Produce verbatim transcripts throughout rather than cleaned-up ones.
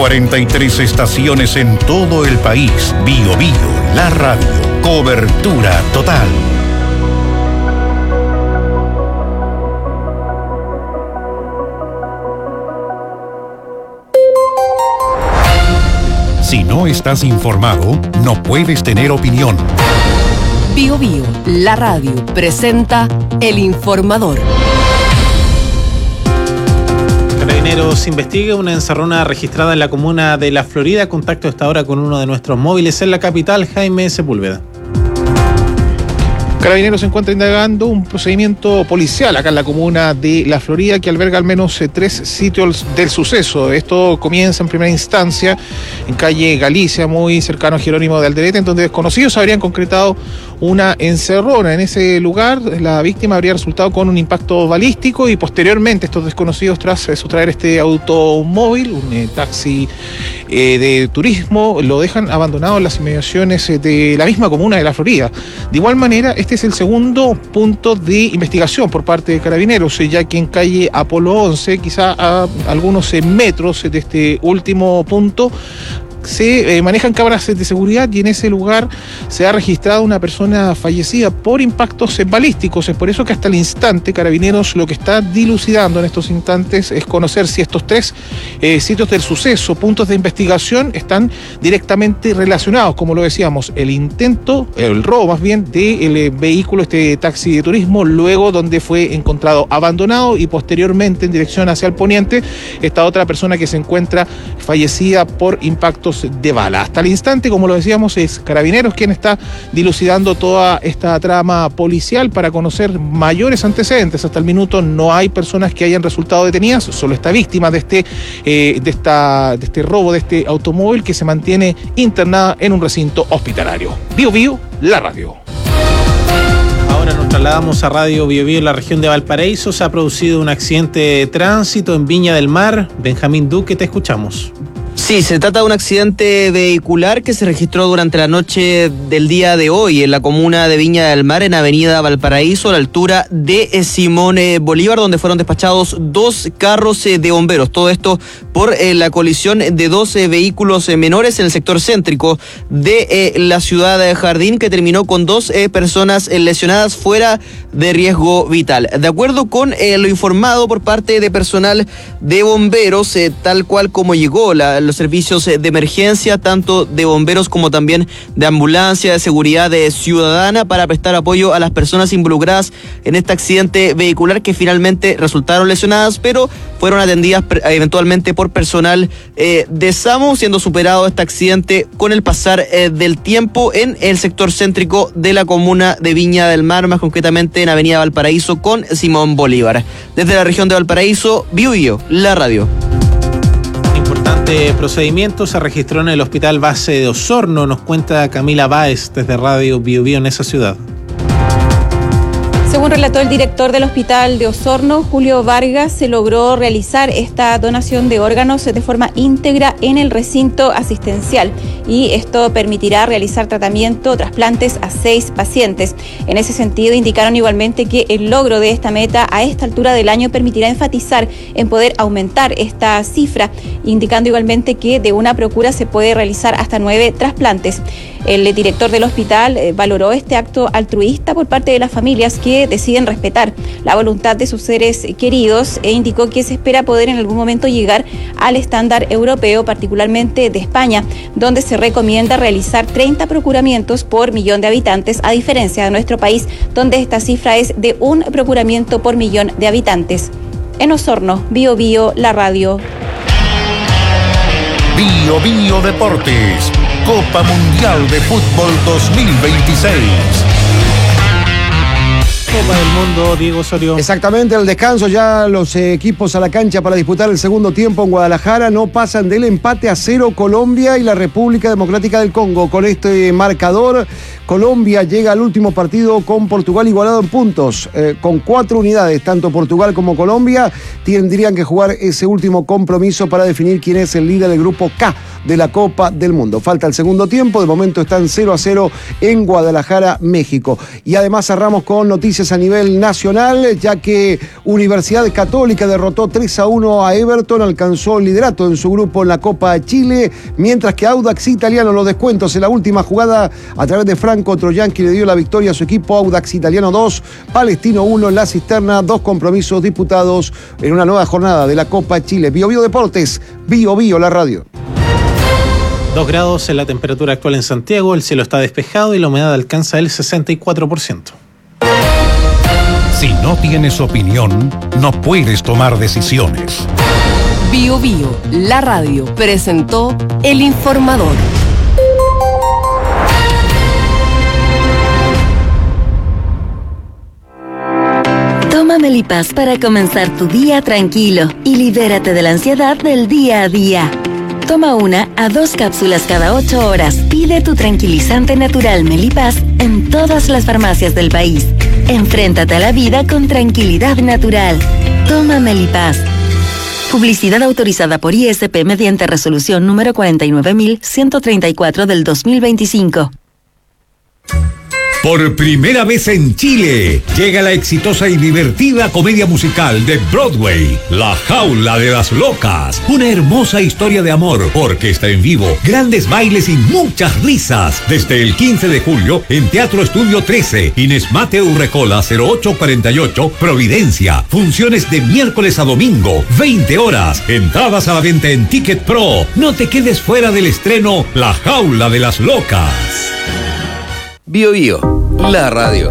cuarenta y tres estaciones en todo el país. Bio Bio, la radio. Cobertura total. Si no estás informado, no puedes tener opinión. Bio Bio, la radio, presenta El Informador. Carabineros investiga una encerrona registrada en la comuna de La Florida. Contacto hasta ahora con uno de nuestros móviles en la capital, Jaime Sepúlveda. Carabineros se encuentra indagando un procedimiento policial acá en la comuna de La Florida que alberga al menos eh, tres sitios del suceso. Esto comienza en primera instancia en calle Galicia, muy cercano a Jerónimo de Alderete, en donde desconocidos habrían concretado una encerrona. En ese lugar la víctima habría resultado con un impacto balístico y posteriormente estos desconocidos, tras eh, sustraer este automóvil, un eh, taxi eh, de turismo, lo dejan abandonado en las inmediaciones eh, de la misma comuna de La Florida. De igual manera, este es el segundo punto de investigación por parte de Carabineros, ya que en calle Apolo once, quizá a algunos metros de este último punto, se eh, manejan cámaras de seguridad y en ese lugar se ha registrado una persona fallecida por impactos balísticos. Es por eso que hasta el instante Carabineros lo que está dilucidando en estos instantes es conocer si estos tres eh, sitios del suceso, puntos de investigación, están directamente relacionados, como lo decíamos, el intento, el robo más bien, del eh, vehículo, este taxi de turismo, luego donde fue encontrado abandonado y posteriormente en dirección hacia el poniente esta otra persona que se encuentra fallecida por impactos de bala. Hasta el instante, como lo decíamos, es Carabineros quien está dilucidando toda esta trama policial para conocer mayores antecedentes. Hasta el minuto no hay personas que hayan resultado detenidas, solo está víctima de este, eh, de esta, de este robo de este automóvil que se mantiene internada en un recinto hospitalario. Bio Bio, la radio. Ahora nos trasladamos a Radio Bio Bio en la región de Valparaíso. Se ha producido un accidente de tránsito en Viña del Mar. Benjamín Duque, te escuchamos. Sí, se trata de un accidente vehicular que se registró durante la noche del día de hoy en la comuna de Viña del Mar, en Avenida Valparaíso, a la altura de Simón Bolívar, donde fueron despachados dos carros de bomberos. Todo esto por eh, la colisión de dos eh, vehículos eh, menores en el sector céntrico de eh, la ciudad de Jardín, que terminó con dos eh, personas eh, lesionadas fuera de riesgo vital. De acuerdo con eh, lo informado por parte de personal de bomberos, eh, tal cual como llegó la los servicios de emergencia, tanto de bomberos como también de ambulancia, de seguridad ciudadana, para prestar apoyo a las personas involucradas en este accidente vehicular, que finalmente resultaron lesionadas, pero fueron atendidas eventualmente por personal eh, de SAMU, siendo superado este accidente con el pasar eh, del tiempo en el sector céntrico de la comuna de Viña del Mar, más concretamente en Avenida Valparaíso con Simón Bolívar. Desde la región de Valparaíso, Bio Bio, la radio. Importante procedimiento se registró en el Hospital Base de Osorno, nos cuenta Camila Báez desde Radio Bio Bio en esa ciudad. Según relató el director del Hospital de Osorno, Julio Vargas, se logró realizar esta donación de órganos de forma íntegra en el recinto asistencial y esto permitirá realizar tratamiento o trasplantes a seis pacientes. En ese sentido, indicaron igualmente que el logro de esta meta a esta altura del año permitirá enfatizar en poder aumentar esta cifra, indicando igualmente que de una procura se puede realizar hasta nueve trasplantes. El director del hospital eh, valoró este acto altruista por parte de las familias que deciden respetar la voluntad de sus seres queridos e indicó que se espera poder en algún momento llegar al estándar europeo, particularmente de España, donde se recomienda realizar treinta procuramientos por millón de habitantes, a diferencia de nuestro país, donde esta cifra es de un procuramiento por millón de habitantes. En Osorno, Bio Bio, la radio. Bio Bio Deportes, Copa Mundial de Fútbol dos mil veintiséis. Copa del Mundo, Diego Osorio. Exactamente, al descanso ya los eh, equipos a la cancha para disputar el segundo tiempo en Guadalajara. No pasan del empate a cero Colombia y la República Democrática del Congo. Con este marcador, Colombia llega al último partido con Portugal igualado en puntos, eh, con cuatro unidades. Tanto Portugal como Colombia tendrían que jugar ese último compromiso para definir quién es el líder del grupo K de la Copa del Mundo. Falta el segundo tiempo, de momento están cero a cero en Guadalajara, México. Y además cerramos con noticias a nivel nacional, ya que Universidad Católica derrotó tres a uno a Everton, alcanzó el liderato en su grupo en la Copa Chile, mientras que Audax Italiano, los descuentos en la última jugada a través de Franco Troyanqui le dio la victoria a su equipo. Audax Italiano dos, Palestino uno en la Cisterna, dos compromisos disputados en una nueva jornada de la Copa Chile. Bio Bio Deportes, Bio Bio la radio. Dos grados en la temperatura actual en Santiago, el cielo está despejado y la humedad alcanza el sesenta y cuatro por ciento. Si no tienes opinión, no puedes tomar decisiones. Bio Bio, la radio, presentó El Informador. Toma Melipaz para comenzar tu día tranquilo y libérate de la ansiedad del día a día. Toma una a dos cápsulas cada ocho horas. Pide tu tranquilizante natural Melipaz en todas las farmacias del país. Enfréntate a la vida con tranquilidad natural. Toma Melipaz. Publicidad autorizada por I S P mediante resolución número cuarenta y nueve mil ciento treinta y cuatro del dos mil veinticinco. Por primera vez en Chile, llega la exitosa y divertida comedia musical de Broadway, La Jaula de las Locas. Una hermosa historia de amor, orquesta en vivo, grandes bailes y muchas risas. Desde el quince de julio, en Teatro Estudio trece, Inés Mateo Urrecola cero ocho cuarenta y ocho, Providencia. Funciones de miércoles a domingo, veinte horas. Entradas a la venta en Ticket Pro. No te quedes fuera del estreno La Jaula de las Locas. Bio Bio, la radio.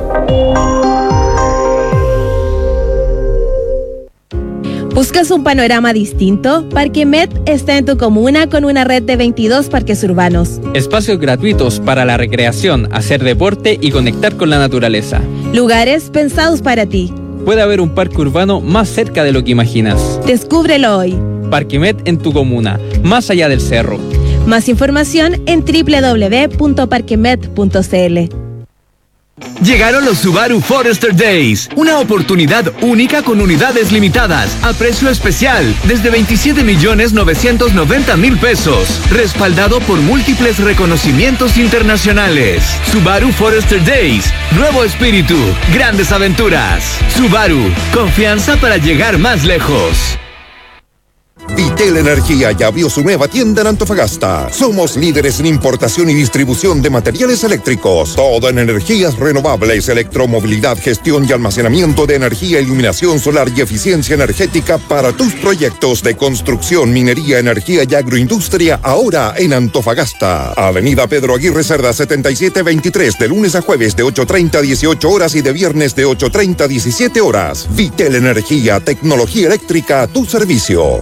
¿Buscas un panorama distinto? Parquemet está en tu comuna con una red de veintidós parques urbanos. Espacios gratuitos para la recreación, hacer deporte y conectar con la naturaleza. Lugares pensados para ti. Puede haber un parque urbano más cerca de lo que imaginas. Descúbrelo hoy. Parquemet en tu comuna, más allá del cerro. Más información en doble u doble u doble u punto parquemet punto c l. Llegaron los Subaru Forester Days, una oportunidad única con unidades limitadas, a precio especial, desde veintisiete millones novecientos noventa mil pesos, respaldado por múltiples reconocimientos internacionales. Subaru Forester Days, nuevo espíritu, grandes aventuras. Subaru, confianza para llegar más lejos. Vitel Energía ya abrió su nueva tienda en Antofagasta. Somos líderes en importación y distribución de materiales eléctricos. Todo en energías renovables, electromovilidad, gestión y almacenamiento de energía, iluminación solar y eficiencia energética para tus proyectos de construcción, minería, energía y agroindustria, ahora en Antofagasta. Avenida Pedro Aguirre Cerda setenta y siete veintitrés, de lunes a jueves de ocho treinta a dieciocho horas y de viernes de ocho treinta a diecisiete horas. Vitel Energía, tecnología eléctrica a tu servicio.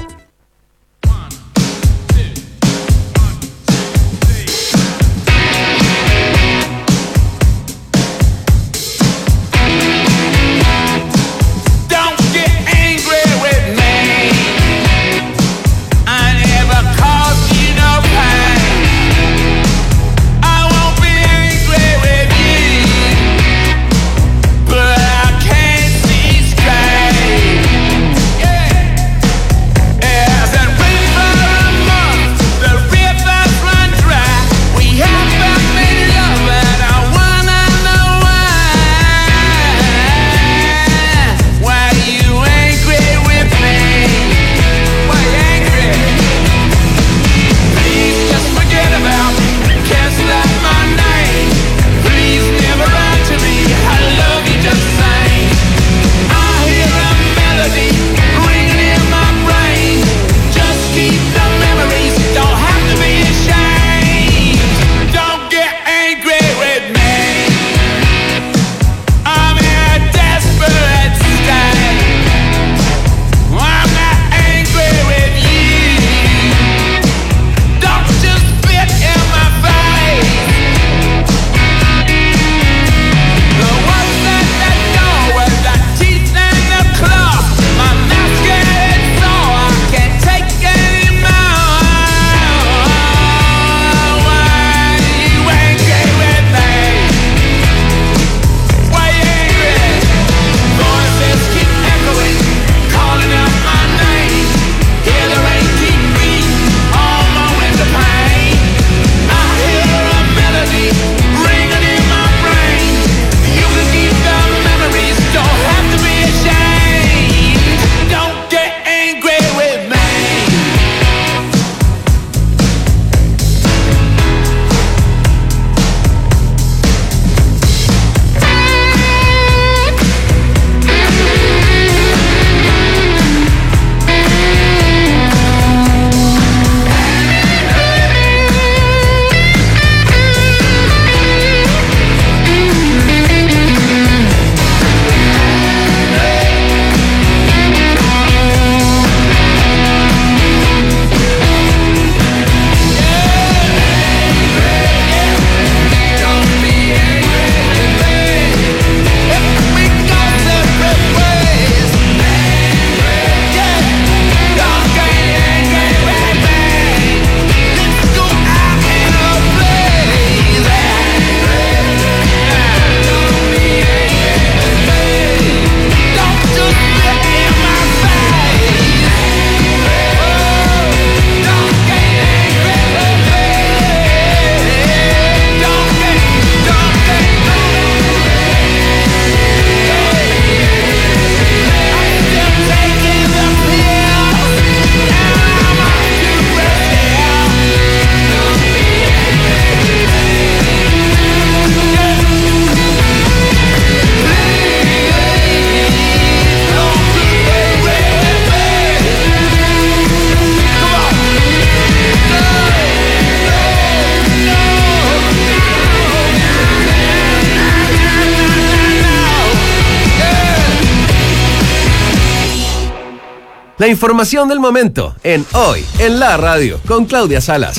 La información del momento en Hoy en la Radio con Claudia Salas.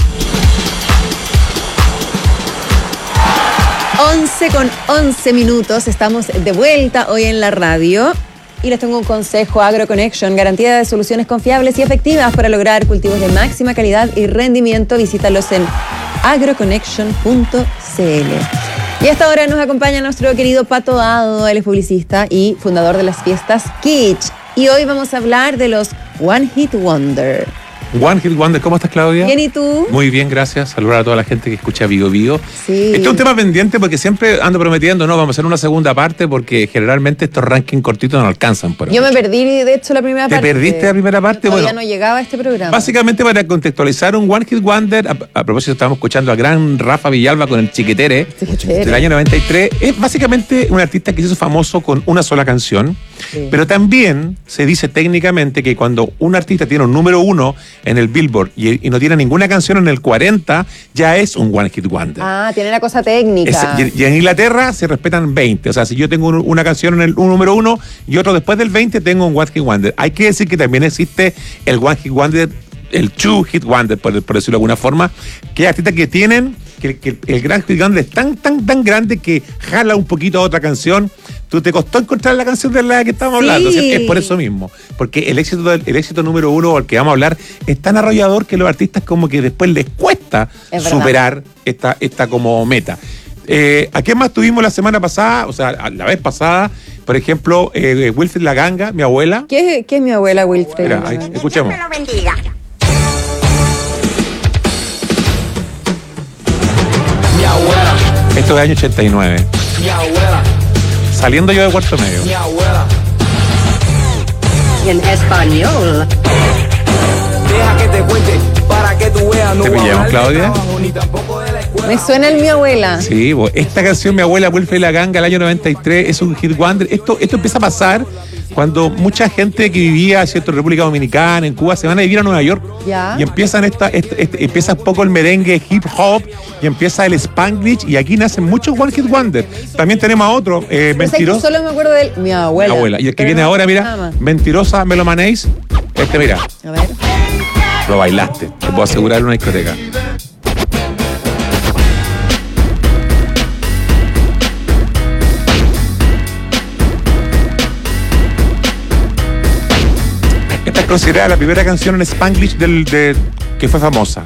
once con once minutos, estamos de vuelta hoy en la radio y les tengo un consejo. AgroConnection, garantía de soluciones confiables y efectivas para lograr cultivos de máxima calidad y rendimiento. Visítalos en agroconnection punto c l. Y a esta hora nos acompaña nuestro querido Pato Dado, él es publicista y fundador de las fiestas Kitsch. Y hoy vamos a hablar de los One Hit Wonder. One Hit Wonder, ¿cómo estás, Claudia? Bien, ¿y tú? Muy bien, gracias. Saludar a toda la gente que escucha Vigo Vigo. Sí. Este es un tema pendiente porque siempre ando prometiendo, no, vamos a hacer una segunda parte porque generalmente estos rankings cortitos no alcanzan. Por Yo me perdí, de hecho, la primera ¿Te parte. ¿Te perdiste la primera parte? Todavía Bueno, no llegaba a este programa. básicamente para contextualizar un One Hit Wonder, a, a propósito estábamos escuchando a gran Rafa Villalba con el Chiquetere, Chiquetere. del año noventa y tres, es básicamente un artista que se hizo famoso con una sola canción, Sí. pero también se dice técnicamente que cuando un artista tiene un número uno en el Billboard y, y no tiene ninguna canción en el cuarenta, ya es un One Hit Wonder. Ah, tiene la cosa técnica. Es- y, y en Inglaterra se respetan veinte. O sea, si yo tengo un- una canción en el un número uno y otro después del veinte, tengo un One Hit Wonder. Hay que decir que también existe el One Hit Wonder, el Two Hit Wonder, por, por decirlo de alguna forma, que hay artistas que tienen, que, que el gran Hit Wonder es tan, tan, tan grande que jala un poquito a otra canción. Tú te costó encontrar la canción de la que estamos Sí. hablando, ¿cierto? Es por eso mismo. Porque el éxito, del- el éxito número uno, al que vamos a hablar, es tan arrollador que los artistas como que después les cuesta Es verdad. superar esta, esta como meta. Eh, ¿A qué más tuvimos la semana pasada? O sea, la vez pasada, por ejemplo, eh, Wilfrid La Ganga, mi abuela. ¿Qué, es- qué es mi abuela Wilfred? Mira, ahí, escuchemos. Mi abuela, Esto es año ochenta y nueve. mi abuela, Saliendo yo de cuarto medio. mi abuela. En español. Deja que te cuente para que tú veas. No ¿Te voy a pillamos, hablar de Claudia? trabajo, ni tampoco de la escuela. Me suena el mi abuela. Sí, bo, esta canción, mi abuela Wilfrid La Ganga, el año noventa y tres, es un hit wonder. Esto, esto empieza a pasar cuando mucha gente que vivía, ¿cierto?, en República Dominicana, en Cuba, se van a vivir a Nueva York. Ya. Y empiezan esta, este- este- empieza un poco el merengue hip hop y empieza el Spanglish y aquí nacen muchos One Hit Wonder. También tenemos a otro, eh, Pero sabes que Mentiroso. solo me acuerdo de él, mi abuela. Mi abuela. Y el que Pero viene no, ahora, nada mira, más. Mentirosa Melomanéis. Este, mira, A ver. lo bailaste. Te puedo asegurar en una discoteca. Esta es considerada la primera canción en Spanglish del, de, que fue famosa.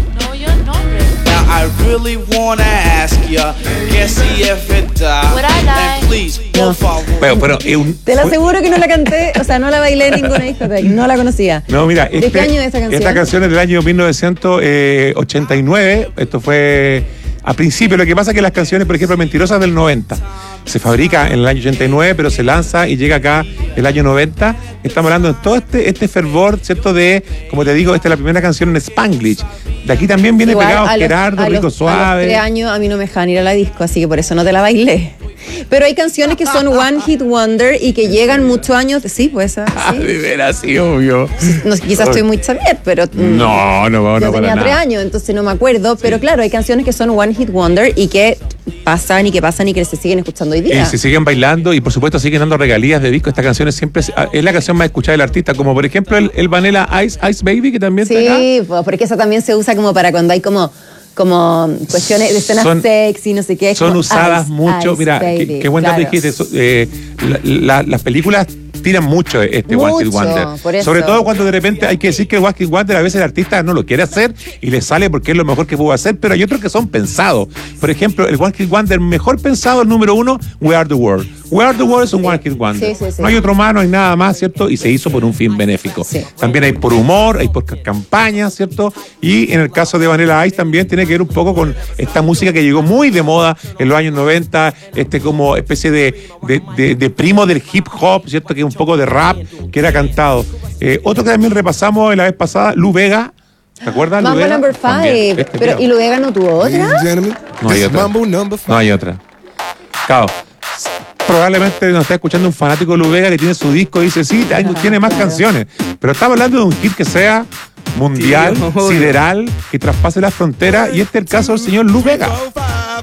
Now I really wanna ask ya, que si es verdad, and please, por favor. Bueno, pero es un- Te lo aseguro que no la canté, o sea, no la bailé en ninguna discoteca, no la conocía. No, mira, ¿De este- qué año es esta canción? Esta canción es del año mil novecientos ochenta y nueve. Esto fue a principio. Lo que pasa es que las canciones, por ejemplo, Mentirosas del noventa, se fabrica en el año ochenta y nueve, pero se lanza y llega acá el año noventa. Estamos hablando de todo este, este fervor, ¿cierto? De, como te digo, esta es la primera canción en Spanglish. De aquí también viene Igual, pegado a los- Gerardo, a Rico los- A Suave. los tres años a mí no me dejaban ir a la disco, así que por eso no te la bailé. Pero hay canciones que son One Hit Wonder y que llegan muchos años. Sí, pues esa, Ah, sí. de veras, sí, obvio. No, quizás estoy muy sabiet, pero. mm, No, no, no, Yo no para tenía tres nada. años, entonces no me acuerdo. Pero claro, hay canciones que son One Hit Wonder y que pasan y que pasan y que se siguen escuchando hoy día. Y se siguen bailando y por supuesto siguen dando regalías de disco. Esta canción es siempre es la canción más escuchada del artista, como por ejemplo el, el Vanilla Ice Ice Baby, que también está acá. Sí, pues, porque esa también se usa como para cuando hay como, como cuestiones de escenas Son- sexy, no sé qué. es Son como usadas Ice, mucho. Ice Mira, Baby, qué, qué buen dato claro. dijiste. So- eh, la- la- las películas tiran mucho este One Hit Mucho, Wonder. por eso. Sobre todo cuando de repente hay que decir que el One Hit Wonder a veces el artista no lo quiere hacer y le sale porque es lo mejor que pudo hacer, pero hay otros que son pensados. Por ejemplo, el One Hit Wonder mejor pensado, el número uno, We Are the World. We Are the World es un One Hit Wonder. Sí, sí, sí. No hay otro más, no hay nada más, ¿cierto? Y se hizo por un fin benéfico. También hay por humor, hay por ca- campañas, ¿cierto? Y en el caso de Vanilla Ice también tiene que ver un poco con esta música que llegó muy de moda en los años noventa, este como especie de, de, de- de primo del hip hop, ¿cierto? Que es un poco de rap que era cantado. Eh, otro que también repasamos en la vez pasada, Lu Vega. ¿Te acuerdas? Lu Mambo Vega? Number También. Five. Este Pero, tema. ¿y Luega no tuvo otra? No hay otra. No hay otra. Claro. Probablemente nos está escuchando un fanático de Lu Vega que tiene su disco y dice, sí, hay- tiene más canciones. Pero estamos hablando de un hit que sea mundial, Sí, obvio. sideral, que traspase las fronteras. Y este es el caso del señor Lu Vega.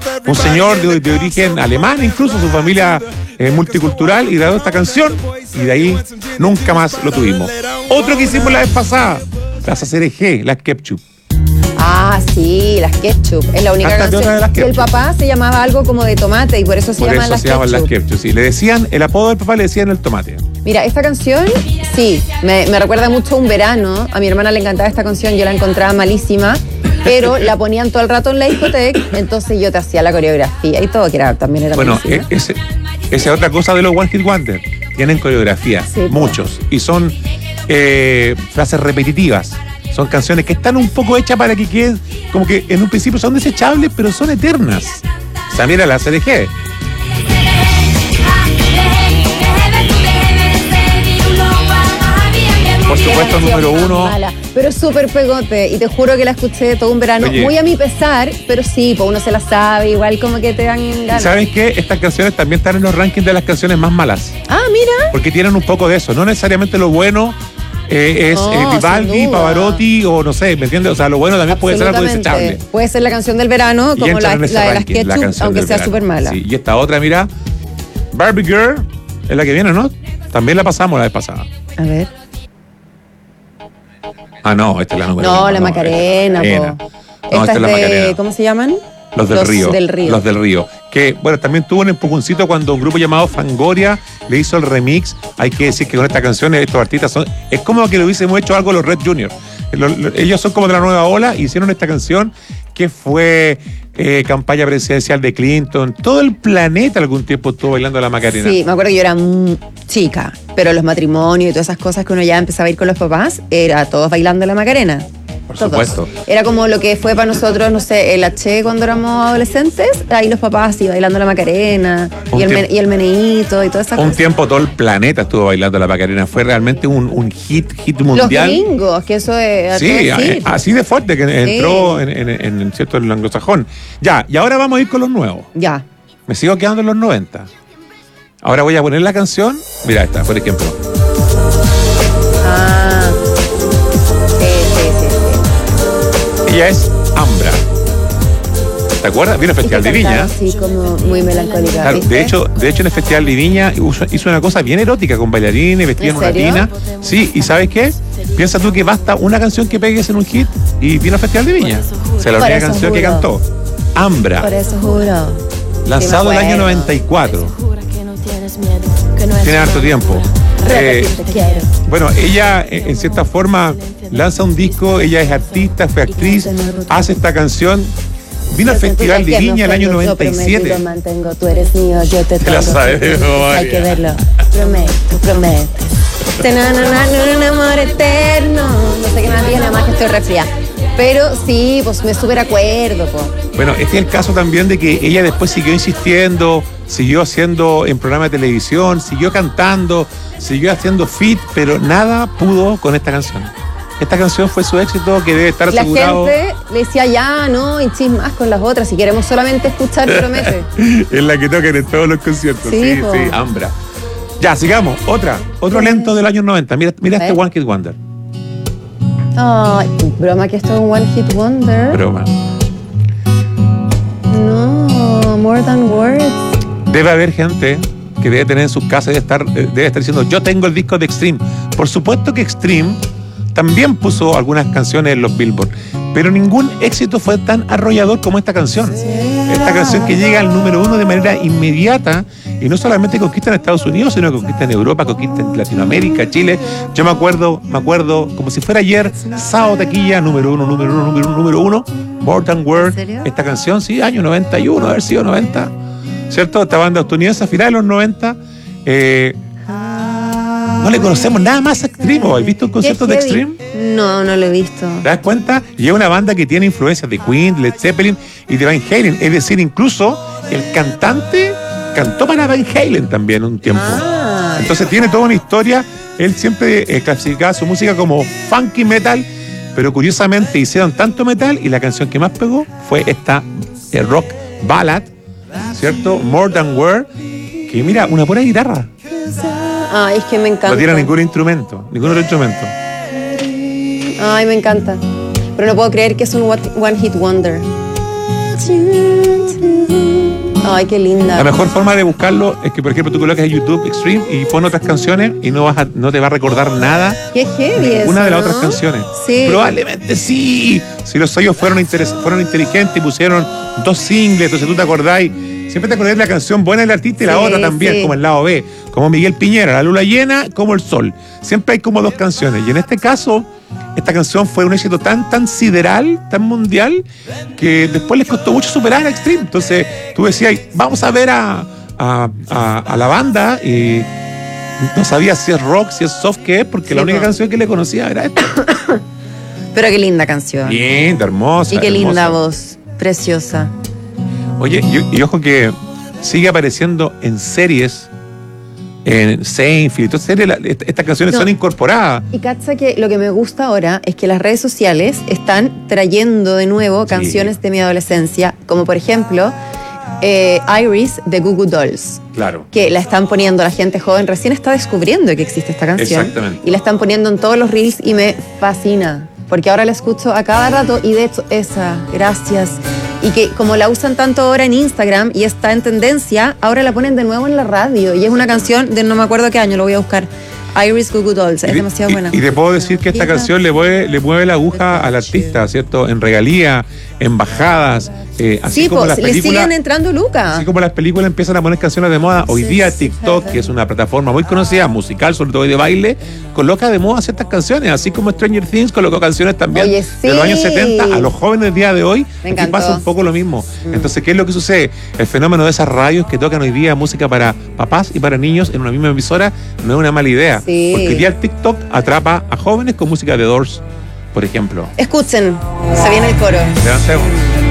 un señor de, de origen alemán, incluso su familia eh, multicultural, y grabó esta canción, y de ahí nunca más lo tuvimos. Otro que hicimos la vez pasada, las A C R G, las Ketchup. Ah, sí, las Ketchup. Es la única Cántate otra de las canción. El Ketchup. papá se llamaba algo como de tomate y por eso se Por llaman eso las se llaman Ketchup. las Ketchup, sí. Le decían, el apodo del papá le decían el tomate. Mira, esta canción, sí, me, me recuerda mucho a un verano. A mi hermana le encantaba esta canción, yo la encontraba malísima, pero la ponían todo el rato en la discoteca, entonces yo te hacía la coreografía y todo, que era, también era Bueno, buenísima. e- ese- esa es otra cosa de los One Hit Wonder. Tienen coreografía, Sí, po. muchos. Y son eh, frases repetitivas. Son canciones que están un poco hechas para que queden, como que en un principio son desechables, pero son eternas. O sea, mira la C D G. Por supuesto, número uno. Mala, pero súper pegote, y te juro que la escuché todo un verano, Oye. muy a mi pesar, pero sí, pues uno se la sabe, igual como que te dan ¿Y ganas. saben qué? Estas canciones también están en los rankings de las canciones más malas. Ah, mira. Porque tienen un poco de eso. No necesariamente lo bueno eh, es No, eh, Vivaldi, sin duda. Pavarotti o no sé, ¿me entiendes? O sea, lo bueno también puede ser algo Absolutamente. desechable. Puede ser la canción del verano, Y como la, entran en ese la de las ranking, la Ketchup, canción aunque del sea verano. súper mala. Sí, y esta otra, mira, Barbie Girl, es la que viene, ¿no? También la pasamos la vez pasada. A ver. Ah, no, esta es la número No, uno, la Macarena, Macarena. po. No, esta es la de, Macarena. ¿cómo se llaman? Los del Río. del Río. Los del Río. Que, bueno, también tuvo un empujoncito cuando un grupo llamado Fangoria le hizo el remix. Hay que decir que con esta canción estos artistas son... Es como que le hubiésemos hecho algo a los Red Junior. Lo- lo- ellos son como de la nueva ola y hicieron esta canción que fue eh, campaña presidencial de Clinton. Todo el planeta algún tiempo estuvo bailando la Macarena. Sí, me acuerdo que yo era mm, chica, pero los matrimonios y todas esas cosas que uno ya empezaba a ir con los papás, era todos bailando la Macarena. Por Todos. supuesto. Era como lo que fue para nosotros, no sé, el H cuando éramos adolescentes, ahí los papás así bailando la Macarena Un y el, tiempo- men- y el meneíto y todas esas Un cosas. tiempo todo el planeta estuvo bailando la Macarena. Fue realmente un, un hit, hit Los mundial. gringos, que eso es... Sí, todo a- hit. así de fuerte que entró en, en, en, en cierto el anglosajón. Ya, y ahora vamos a ir con los nuevos. Ya. Me sigo quedando en los noventa. Ahora voy a poner la canción. Mira esta, por ejemplo. Ah. Sí, sí, sí. Ella es Ambra. ¿Te acuerdas? Vino al Y Festival que de Viña. cantaba así como muy melancólica. Claro, ¿viste? de hecho, de hecho en el Festival de Viña hizo, hizo una cosa bien erótica con bailarines, vestida en ¿En una serio? tina. Sí, y ¿sabes qué? Piensa tú que basta una canción que pegues en un hit y vino al Festival de Viña. O sea, la Por única eso canción que juro. cantó. Ambra. Por eso juro. Lanzado Sí, el me año acuerdo. noventa y cuatro. Tiene harto tiempo. Eh, Repetir, te quiero. bueno, ella eh, en cierta forma lanza un disco, ella es artista, fue actriz, hace esta canción. Vino al Festival de Viña el año noventa y siete. Yo mantengo, tú eres mío, yo te Te la tengo. sabes de memoria. Hay que verlo. Prometo, prometo. Na, na, na, na, un amor eterno. No sé qué más tiene, nada más que estoy resfriada. Pero sí, pues me súper acuerdo, po. Bueno, este es el caso también de que ella después siguió insistiendo, siguió haciendo en programas de televisión, siguió cantando, siguió haciendo fit, pero nada pudo con esta canción. Esta canción fue su éxito que debe estar La asegurado. gente le decía ya, no, hinchis más con las otras. Si queremos solamente escuchar, promete. Es la que tocan en todos los conciertos. Sí, Sí, sí, po. Ambra. Ya, sigamos. Otra. Otro lento del año noventa. Mira, mira A este ver. One Hit Wonder. Ay, broma que esto es un one hit wonder. Broma. No, more than words. Debe haber gente que debe tener en sus casas, debe estar, eh, debe estar diciendo, yo tengo el disco de Extreme. Por supuesto que Extreme también puso algunas canciones en los Billboard, pero ningún éxito fue tan arrollador como esta canción. Esta canción que llega al número uno de manera inmediata y no solamente conquista en Estados Unidos, sino que conquista en Europa, conquista en Latinoamérica, Chile. Yo me acuerdo, me acuerdo, como si fuera ayer, Sao Taquilla, número uno, número uno, número uno, número uno, More Than Words. Esta canción, sí, año noventa y uno, haber sido noventa, ¿cierto? Esta banda estadounidense a finales de los noventa. Eh, no le conocemos nada más a Extreme. ¿Has visto un concierto de Qué heavy. Extreme? No, no lo he visto. ¿Te das cuenta? Y es una banda que tiene influencias de Queen, Led Zeppelin y de Van Halen. Es decir, incluso el cantante cantó para Van Halen también un tiempo. Ah. Entonces tiene toda una historia. Él siempre eh, clasificaba su música como funky metal, pero curiosamente hicieron tanto metal y la canción que más pegó fue esta eh, rock ballad, ¿cierto? More Than Words, que mira, una pura guitarra. Ay, es que me encanta. No tiene ningún instrumento, ningún otro instrumento. Ay, me encanta. Pero no puedo creer que es un one one hit wonder. Ay, qué linda. La mejor forma de buscarlo es que, por ejemplo, tú colocas en YouTube Extreme y pones otras canciones y no vas a, no te va a recordar nada. Qué heavy de una eso, de las ¿no? otras canciones. Sí. Probablemente sí. Si los sellos fueron, interes- fueron inteligentes y pusieron dos singles, entonces tú te acordáis. Siempre te acordás de la canción buena del artista y la Sí, otra también, sí. como el lado B, como Miguel Piñera, La Luna Llena, como El Sol. Siempre hay como dos canciones. Y en este caso, esta canción fue un éxito tan, tan sideral, tan mundial, que después les costó mucho superar a Extreme. Entonces tú decías, vamos a ver a, a, a, a la banda y no sabía si es rock, si es soft, qué es, porque Sí, la única no. canción que le conocía era esta. Pero qué linda canción. Bien, hermosa. Y qué hermosa. linda voz. Preciosa. Oye, y, y ojo que sigue apareciendo en series, en Seinfeld, todas series, la- est- estas canciones No. son incorporadas. Y cacha que lo que me gusta ahora es que las redes sociales están trayendo de nuevo canciones de mi adolescencia, como por ejemplo eh, Iris de Goo Goo Dolls, Claro. que la están poniendo la gente joven, recién está descubriendo que existe esta canción. Exactamente. Y la están poniendo en todos los reels y me fascina, porque ahora la escucho a cada rato y de hecho esa, gracias. Y que como la usan tanto ahora en Instagram y está en tendencia, ahora la ponen de nuevo en la radio. Y es una canción de no me acuerdo qué año, lo voy a buscar. Iris Goo Goo Dolls, es Y- demasiado y- buena. Y te puedo decir que esta canción le mueve, le mueve la aguja al artista, ¿cierto? En regalía, en bajadas, eh, así Sí, como pues las le películas. siguen entrando lucas. Así como las películas empiezan a poner canciones de moda, hoy día TikTok, que es una plataforma muy conocida, musical, sobre todo y de baile, coloca de moda ciertas canciones, así como Stranger Things colocó canciones también Oye, de los sí. años setenta a los jóvenes del día de hoy. Me Aquí encantó. pasa un poco lo mismo. Entonces, ¿qué es lo que sucede? El fenómeno de esas radios que tocan hoy día música para papás y para niños en una misma emisora no es una mala idea. Sí. Porque hoy día el TikTok atrapa a jóvenes con música de Doors, por ejemplo. Escuchen, se viene el coro. Levancemos.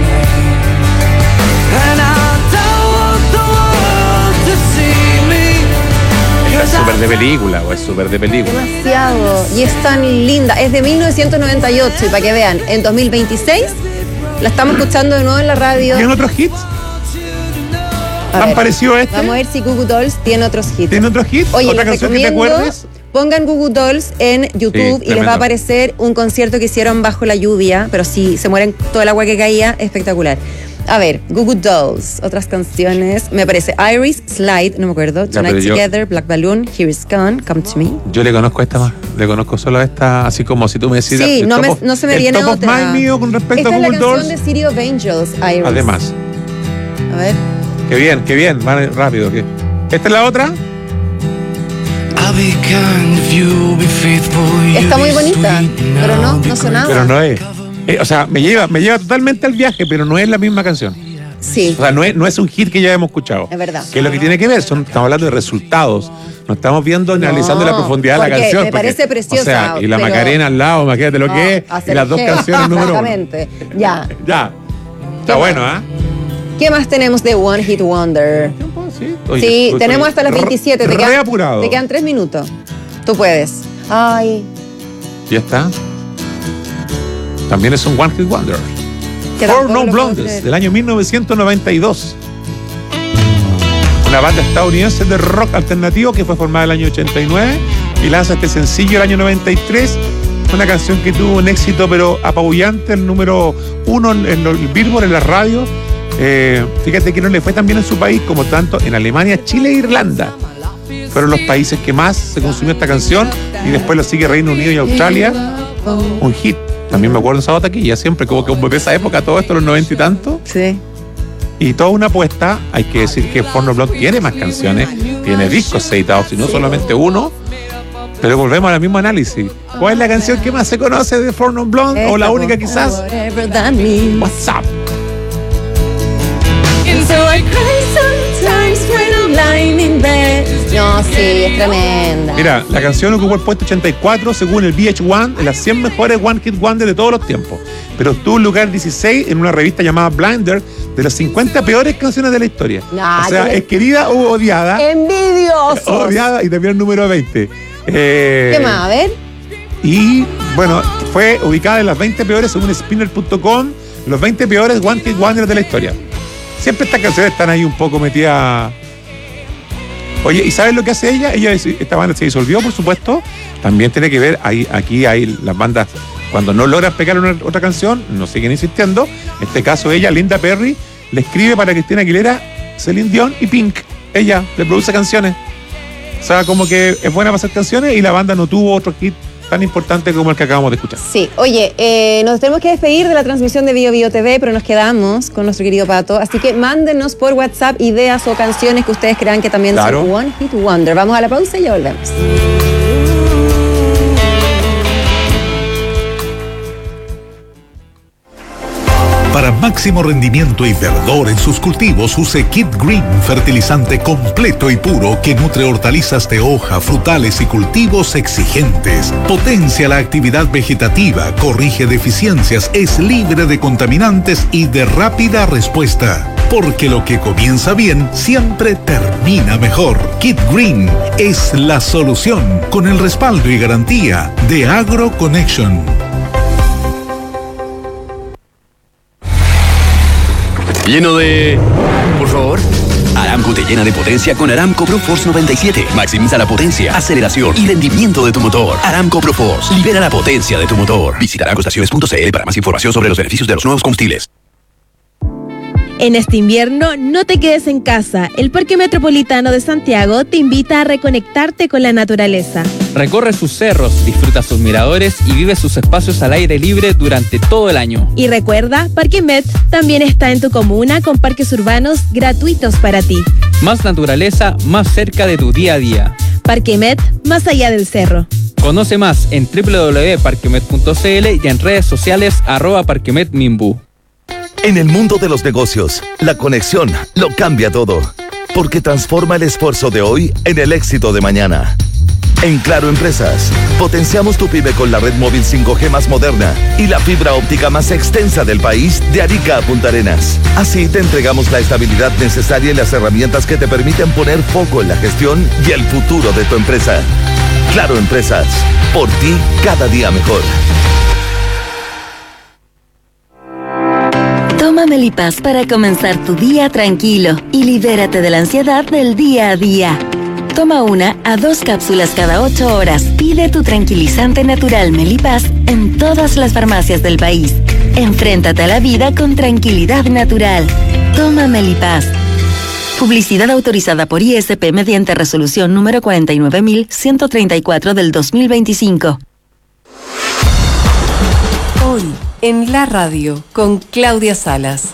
Es súper de película, o es súper de película. Demasiado. Y es tan linda. Es de mil novecientos noventa y ocho. Y para que vean, en dos mil veintiséis la estamos escuchando de nuevo en la radio. ¿Tiene otros hits? A ¿Han ver, parecido a este? Vamos a ver si Goo Goo Dolls tiene otros hits. ¿Tiene otros hits? Oye, ¿Otra les canción que te recomiendo, acuerdes? pongan Goo Goo Dolls en YouTube Sí, y les va tremendo. a aparecer un concierto que hicieron bajo la lluvia, pero si se mueren todo el agua que caía, espectacular. A ver, Goo Goo Dolls, otras canciones. Me parece Iris, Slide, no me acuerdo. Ya, Tonight pero yo- Together, Black Balloon, Here Is Gone, Come To Me. Yo le conozco esta más. Le conozco solo a esta, así como si tú me decís. Sí, el no, top me- of- no se me el viene top of otra. mind mío con respecto Esta a es la Google canción Doors. de City of Angels, Iris. Además. A ver. Qué bien, qué bien. Vale, rápido. ¿qué? ¿Esta es la otra? Está muy bonita, pero no, no sonaba. Pero no es. Eh, o sea, me lleva, me lleva totalmente al viaje, pero no es la misma canción. Sí, O sea, no es, no es un hit que ya hemos escuchado. es verdad. Que es lo que tiene que ver, son, estamos hablando de resultados. No estamos viendo, analizando la profundidad de la porque canción. me parece preciosa, O sea, y la pero- Macarena al lado, imagínate lo No, que es. Y hacer las dos qué. canciones número uno. Exactamente. Ya. Ya. Está bueno, ¿ah? ¿Qué más tenemos de One Hit Wonder? Oye, sí, estoy- tenemos estoy hasta las re- veintisiete. Te re quedan, apurado. te quedan tres minutos. Tú puedes. Ay, Ya está. También es un One Hit Wonder. que Four tampoco Non lo puedo Blondes, creer. del año mil novecientos noventa y dos. Una banda estadounidense de rock alternativo que fue formada en el año ochenta y nueve y lanza este sencillo el año noventa y tres. Una canción que tuvo un éxito pero apabullante, el número uno en el Billboard, en la radio. Eh, fíjate que no le fue tan bien en su país como tanto en Alemania, Chile e Irlanda. Fueron los países que más se consumió esta canción y después la sigue Reino Unido y Australia. Un hit. También me acuerdo de esa taquilla, siempre como que de esa época, todo esto, los noventa y tantos. Sí. Y toda una apuesta, hay que decir que Four Non Blondes tiene más canciones, tiene discos editados, y no solamente uno. Pero volvemos al mismo análisis. ¿Cuál es la canción que más se conoce de Four Non Blondes? O la Esta, única po. quizás. Whatever that means. What's up? And so I cry sometimes when I'm lying in bed. No, sí, es tremenda. Mira, la canción ocupó el puesto ochenta y cuatro según el V H uno en las cien mejores One Hit Wonder de todos los tiempos. Pero obtuvo el lugar dieciséis en una revista llamada Blinder de las cincuenta peores canciones de la historia. Nah, o sea, que- es querida o odiada. Envidiosos. Odiada y también el número veinte. Eh, ¿Qué más? A ver. Y bueno, fue ubicada en las veinte peores según spinner punto com, los veinte peores One Hit Wonders de la historia. Siempre estas canciones están ahí un poco metidas Oye, ¿y sabes lo que hace ella? Ella esta banda se disolvió, por supuesto. También tiene que ver, ahí, aquí hay las bandas, cuando no logran pegar una, otra canción, no siguen insistiendo. En este caso ella, Linda Perry, le escribe para Cristina Aguilera, Celine Dion y Pink. Ella le produce canciones. O sea, como que es buena para hacer canciones y la banda no tuvo otro hit tan importante como el que acabamos de escuchar. Sí, oye, eh, nos tenemos que despedir de la transmisión de Bio Bio T V, pero nos quedamos con nuestro querido Pato, así que mándenos por WhatsApp ideas o canciones que ustedes crean que también claro. son One Hit Wonder. Vamos a la pausa y ya volvemos. Para máximo rendimiento y verdor en sus cultivos, use Kid Green, fertilizante completo y puro que nutre hortalizas de hoja, frutales y cultivos exigentes. Potencia la actividad vegetativa, corrige deficiencias, es libre de contaminantes y de rápida respuesta. Porque lo que comienza bien siempre termina mejor. Kid Green es la solución con el respaldo y garantía de Agro Connection. Lleno de... Por favor. Aramco te llena de potencia con Aramco ProForce noventa y siete. Maximiza la potencia, aceleración y rendimiento de tu motor. Aramco ProForce. Libera la potencia de tu motor. Visita aramco estaciones punto c l para más información sobre los beneficios de los nuevos combustibles. En este invierno, no te quedes en casa. El Parque Metropolitano de Santiago te invita a reconectarte con la naturaleza. Recorre sus cerros, disfruta sus miradores y vive sus espacios al aire libre durante todo el año. Y recuerda, Parque Met también está en tu comuna con parques urbanos gratuitos para ti. Más naturaleza, más cerca de tu día a día. Parque Met, más allá del cerro. Conoce más en doble u doble u doble u punto parquemet punto c l y en redes sociales arroba parquemetmimbu. En el mundo de los negocios, la conexión lo cambia todo, porque transforma el esfuerzo de hoy en el éxito de mañana. En Claro Empresas, potenciamos tu pyme con la red móvil cinco G más moderna y la fibra óptica más extensa del país de Arica a Punta Arenas. Así te entregamos la estabilidad necesaria y las herramientas que te permiten poner foco en la gestión y el futuro de tu empresa. Claro Empresas, por ti cada día mejor. Toma Melipaz para comenzar tu día tranquilo y libérate de la ansiedad del día a día. Toma una a dos cápsulas cada ocho horas. Pide tu tranquilizante natural Melipaz en todas las farmacias del país. Enfréntate a la vida con tranquilidad natural. Toma Melipaz. Publicidad autorizada por I S P mediante resolución número cuarenta y nueve mil ciento treinta y cuatro del dos mil veinticinco. Hoy en la radio con Claudia Salas.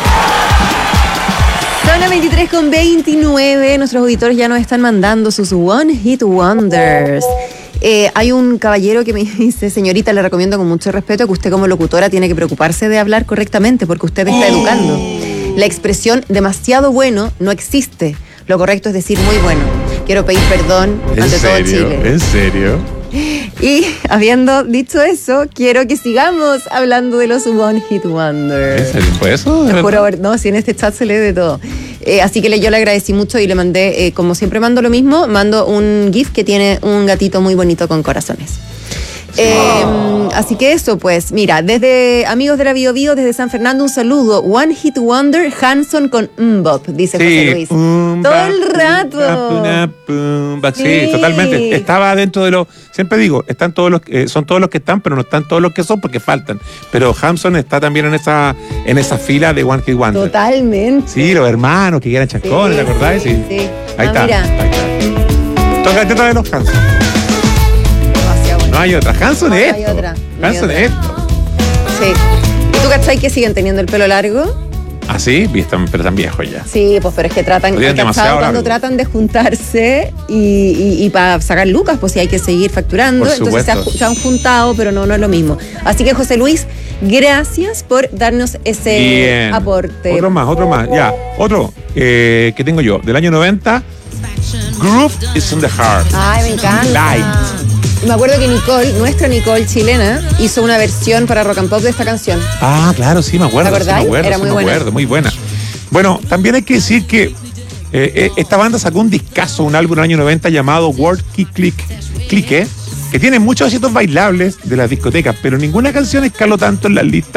Son las veintitrés con veintinueve. Nuestros auditores ya nos están mandando sus One Hit Wonders. Eh, hay un caballero que me dice, señorita, le recomiendo con mucho respeto que usted como locutora tiene que preocuparse de hablar correctamente porque usted está educando. La expresión demasiado bueno no existe. Lo correcto es decir muy bueno. Quiero pedir perdón ante todo Chile. ¿En serio? Y habiendo dicho eso, quiero que sigamos hablando de los One Hit Wonders. ¿En serio fue eso? Te juro, no, si en este chat se lee de todo. Eh, así que le, yo le agradecí mucho y le mandé, eh, como siempre mando lo mismo, mando un GIF que tiene un gatito muy bonito con corazones. Eh, así que eso, pues, mira, desde amigos de la Bio Bio, desde San Fernando, un saludo. One Hit Wonder, Hanson con Mbop, dice sí, José Luis. Um, Todo ba, el rato. Una, pum, ba, sí, Sí. totalmente. Estaba dentro de los. Siempre digo, están todos los, eh, son todos los que están, pero no están todos los que son porque faltan. Pero Hanson está también en esa, en esa fila de One Hit Wonder. Totalmente. Sí, los hermanos que eran chancones, Sí, ¿te acordáis? Sí. sí. Ahí Ah, está. mira. Ahí está. Tócate otra de los Hanson. No hay otra. Hanson No, es hay esto. otra, no hay Hanson otra. es esto. Sí. ¿Y tú cachai que siguen teniendo el pelo largo? Ah, sí, y están- pero están viejos ya. Sí, pues pero es que tratan, Lo tienen ¿cachai? demasiado Cuando largo. tratan de juntarse y, y, y para sacar lucas, pues si hay que seguir facturando, Por entonces se, ha- supuesto. se han juntado, pero no, no es lo mismo. Así que José Luis, gracias por darnos ese Bien. aporte. Otro más, otro más. Ya, otro eh, que tengo yo, del año noventa. Groove is in the heart. Ay, me encanta. Light. Y me acuerdo que Nicole, nuestra Nicole chilena, hizo una versión para Rock and Pop de esta canción. Ah, claro, sí, me acuerdo. ¿Te sí, me acordáis? acuerdo, Era sí, muy me buena. acuerdo, muy buena. Bueno, también hay que decir que eh, eh, esta banda sacó un discazo, un álbum en el año noventa llamado World Kick Click, Clique, que tiene muchos éxitos bailables de las discotecas, pero ninguna canción escaló tanto en las listas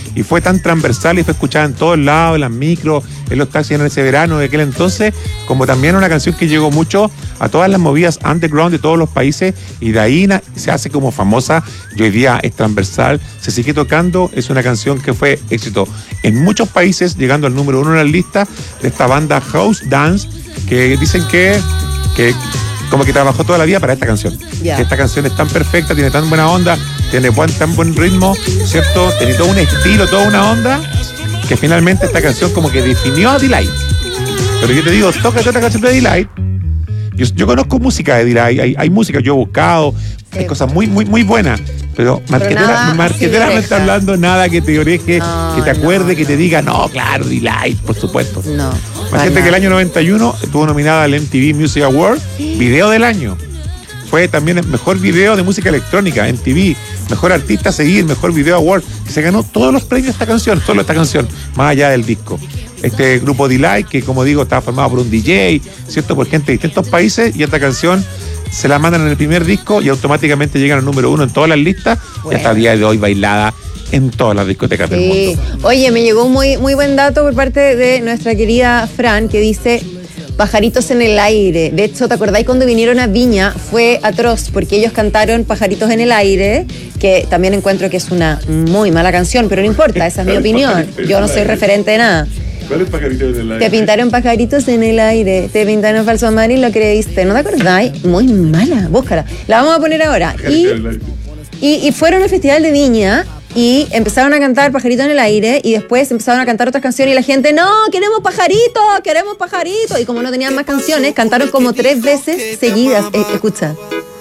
y fue tan transversal y fue escuchada en todos lados, en las micros, en los taxis en ese verano de aquel entonces, como también una canción que llegó mucho a todas las movidas underground de todos los países y de ahí se hace como famosa y hoy día es transversal, se sigue tocando, es una canción que fue éxito en muchos países, llegando al número uno en las listas de esta banda House Dance, que dicen que, que como que trabajó toda la vida para esta canción. Yeah. Que esta canción es tan perfecta, tiene tan buena onda, tiene buen, tan buen ritmo, ¿cierto? Tiene todo un estilo, toda una onda, que finalmente esta canción como que definió a Delight. Pero yo te digo, tócate otra canción de Delight. Yo, yo conozco música de Delight, hay, hay música, yo he buscado, sí. Hay cosas muy, muy, muy buenas. Pero marquetera, marqueteramente hablando, nada que te oreje, no, que te acuerde, no, que te diga, no, claro, Delight, por supuesto. No. Imagínate que el año noventa y uno estuvo nominada al M T V Music Award, video del año. Fue también el mejor video de música electrónica, M T V, mejor artista a seguir, mejor video award. Y se ganó todos los premios esta canción, solo esta canción, más allá del disco. Este grupo Delight, que como digo, estaba formado por un D J, ¿cierto? Por gente de distintos países, y esta canción se la mandan en el primer disco y automáticamente llegan al número uno en todas las listas, bueno. Y hasta el día de hoy bailada en todas las discotecas sí. del mundo. Oye, me llegó un muy, muy buen dato por parte de nuestra querida Fran, que dice Pajaritos en el aire. De hecho, ¿te acordáis cuando vinieron a Viña? Fue atroz, porque ellos cantaron Pajaritos en el aire, que también encuentro que es una muy mala canción, pero no importa, esa es mi opinión. Yo no soy referente de nada. ¿Cuál es Pajaritos en el aire? Te pintaron pajaritos en el aire, te pintaron falso amar y lo creíste. ¿No te acordáis? Muy mala, búscala. La vamos a poner ahora. Y, y, y fueron al Festival de Viña y empezaron a cantar Pajarito en el aire y después empezaron a cantar otras canciones y la gente, no, queremos Pajarito, queremos Pajarito. Y como no tenían más canciones, cantaron como tres veces seguidas. Eh, escucha.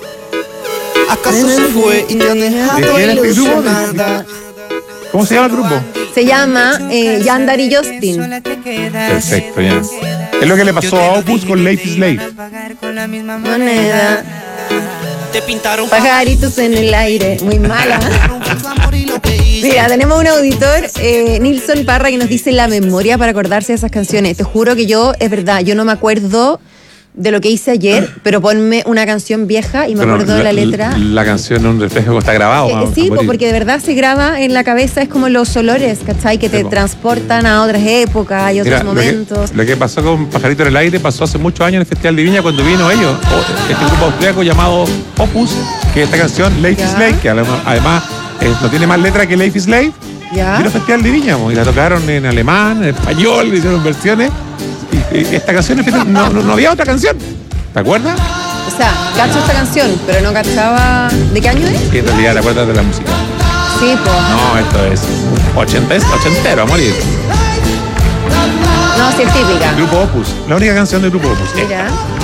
¿Acaso se fue y te han dejado ilusionada? ¿Cómo se llama el grupo? Se llama eh, Yandar y Justin. Perfecto, ya. Es lo que le pasó a Opus con Life is Life. Moneda. Te pintaron Pajaritos en el aire. Muy mala. Mira, tenemos un auditor, eh, Nilson Parra, que nos dice la memoria para acordarse de esas canciones. Te juro que yo, es verdad, yo no me acuerdo de lo que hice ayer, pero ponme una canción vieja y me pero acuerdo de la, la letra. La canción es un reflejo que está grabado. Eh, sí, pues porque de verdad se graba en la cabeza, es como los olores, ¿cachai? Que te sí, transportan a otras épocas y otros Mira, momentos. Lo que, lo que pasó con Pajarito en el aire pasó hace muchos años en el Festival de Viña cuando vino ellos, este grupo austriaco llamado Opus, que esta canción, Life is Life, que además eh, no tiene más letra que Life is Life, vino al Festival de Viña y la tocaron en alemán, en español, hicieron versiones. Y esta canción, no, no, no había otra canción. ¿Te acuerdas? O sea, cacho esta canción, pero no cachaba. ¿De qué año es? Sí, en realidad te acuerdas de la música. Sí, pues. No, esto es ochenta, ochentero, a morir. No, sí es típica. Grupo Opus, la única canción del Grupo Opus. Mira.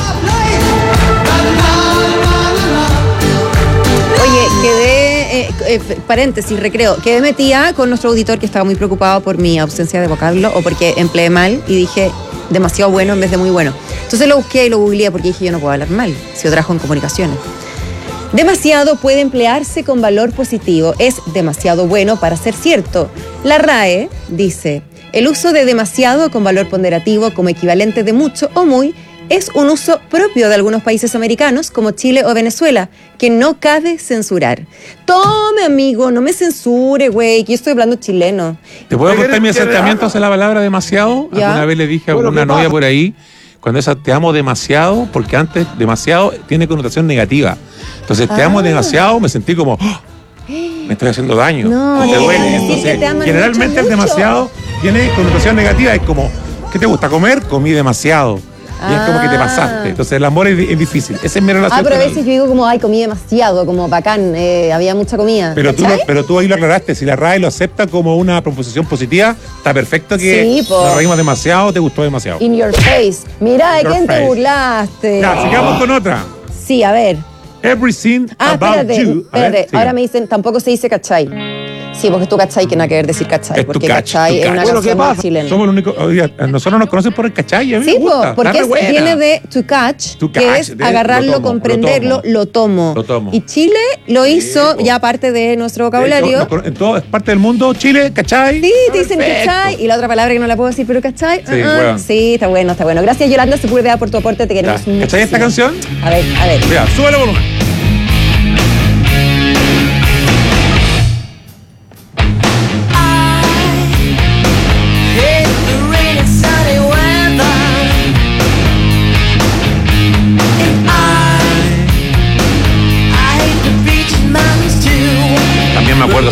Oye, quedé, eh, eh, paréntesis, recreo, quedé metida con nuestro auditor que estaba muy preocupado por mi ausencia de vocablo o porque empleé mal y dije demasiado bueno en vez de muy bueno. Entonces lo busqué y lo googleé porque dije yo no puedo hablar mal, si yo trabajo en comunicaciones. Demasiado puede emplearse con valor positivo, es demasiado bueno para ser cierto. La R A E dice, el uso de demasiado con valor ponderativo como equivalente de mucho o muy es un uso propio de algunos países americanos como Chile o Venezuela, que no cabe censurar. Tome, amigo, no me censure, güey, que yo estoy hablando chileno. ¿Te puedo contar mi acercamiento hacia la palabra demasiado? ¿Ya? Alguna vez le dije a una novia por ahí, cuando esa te amo demasiado, porque antes demasiado tiene connotación negativa. Entonces, te ah. amo demasiado, me sentí como, oh, me estoy haciendo daño, no, me duele. Entonces, generalmente mucho, el demasiado mucho. Tiene connotación negativa, es como, ¿qué te gusta comer? Comí demasiado. Y es como que te pasaste. Entonces el amor es, es difícil. Esa es mi relación. Ah, pero a veces el... yo digo como, ay, comí demasiado, como bacán, eh, había mucha comida. Pero tú, lo, pero tú ahí lo aclaraste. Si la R A E lo acepta como una proposición positiva, está perfecto que sí, nos reímos demasiado, te gustó demasiado. In your face. Mira, ¿de quién face. Te burlaste? Ya, sigamos con otra. Sí, a ver. Everything ah, about espérate, you. Espérate, ver, ahora me dicen, tampoco se dice cachai. Sí, porque tú cachai que nada que ver decir cachai, es porque cach, cachai es una bueno, canción chilena. Somos los únicos, oye, nosotros nos conocen por el cachai, a mí sí, me gusta. porque es, viene de to catch, to que catch, es agarrarlo, lo tomo, comprenderlo, lo tomo. lo tomo. Y Chile lo hizo, sí, ya parte de nuestro vocabulario. De hecho, en toda parte del mundo, Chile, cachai. Sí, te dicen cachai, y la otra palabra que no la puedo decir, pero cachai. Sí, uh-huh. bueno. Sí, está bueno, está bueno. Gracias, Yolanda Sepúlveda, por tu aporte, te queremos mucho. ¿Cachai esta canción? A ver, a ver. Mira, sube el volumen.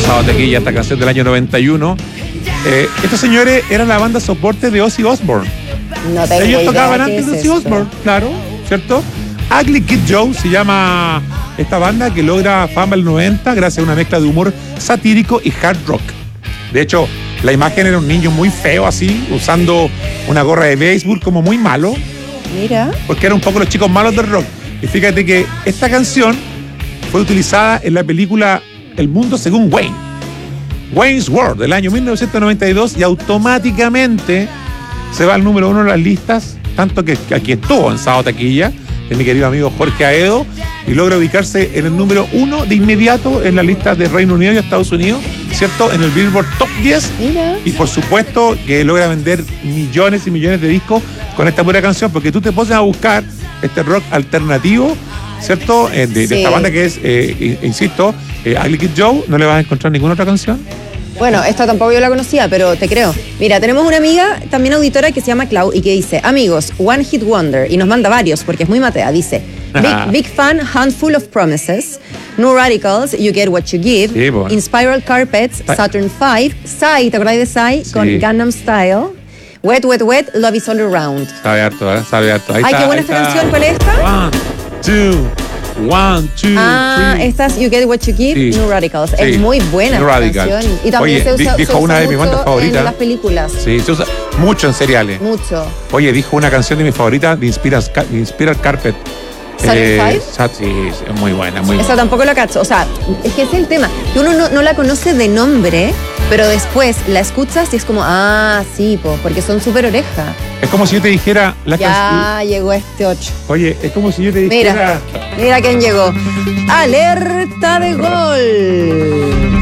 Sábado Taquilla, esta canción del año noventa y uno. Eh, estos señores eran la banda soporte de Ozzy Osbourne. No tengo Ellos idea tocaban qué antes de es Ozzy esto. Osbourne, claro, ¿cierto? Ugly Kid Joe se llama esta banda que logra fama en el noventa gracias a una mezcla de humor satírico y hard rock. De hecho, la imagen era un niño muy feo así, usando una gorra de béisbol como muy malo, Mira. porque eran un poco los chicos malos del rock. Y fíjate que esta canción fue utilizada en la película El Mundo Según Wayne, Wayne's World, del año mil novecientos noventa y dos, y automáticamente se va al número uno en las listas, tanto que aquí estuvo en Sábado Taquilla, de mi querido amigo Jorge Aedo, y logra ubicarse en el número uno de inmediato en la lista de Reino Unido y Estados Unidos, ¿cierto? En el Billboard Top diez. Mira. Y por supuesto que logra vender millones y millones de discos con esta pura canción, porque tú te pones a buscar este rock alternativo, ¿cierto? Eh, de, de Sí. esta banda que es, eh, insisto, eh, Ugly Kid Joe, no le vas a encontrar ninguna otra canción. Bueno, esta tampoco yo la conocía, pero te creo. Mira, tenemos una amiga, también auditora, que se llama Clau y que dice, amigos, One Hit Wonder, y nos manda varios porque es muy matea, dice, Big, big Fan, Handful of Promises, New Radicals, You Get What You Give, Sí, bueno. In Spiral Carpets, Saturn cinco, Psy, ¿te acordás de Psy? Sí. Con Gangnam Style, Wet, Wet, Wet, Love Is All Around. Sabe harto, ¿eh? Sabe harto. Ahí Ay, está, qué buena ahí esta está. canción, ¿cuál es esta? One, two, one, two, Ah, three. esta es You Get What You Give, Sí. New Radicals. Sí. Es muy buena New esta Radical. canción. Y también Oye, se di- usa, dijo se una usa de mis mucho bandas favoritas. en las películas. Sí, se usa mucho en seriales. Mucho. Oye, dijo una canción de mi favorita de Inspiral, de Inspiral Carpet. ¿Saturn five? Sat- sí, es muy buena, muy Esa buena. tampoco la cacho. O sea, es que ese es el tema. Que uno no, no la conoce de nombre, pero después la escuchas y es como, ah, sí, po, porque son súper oreja. Es como si yo te dijera la canción. Ya llegó este ocho. Oye, es como si yo te dijera. Mira, mira quién llegó. Alerta de gol.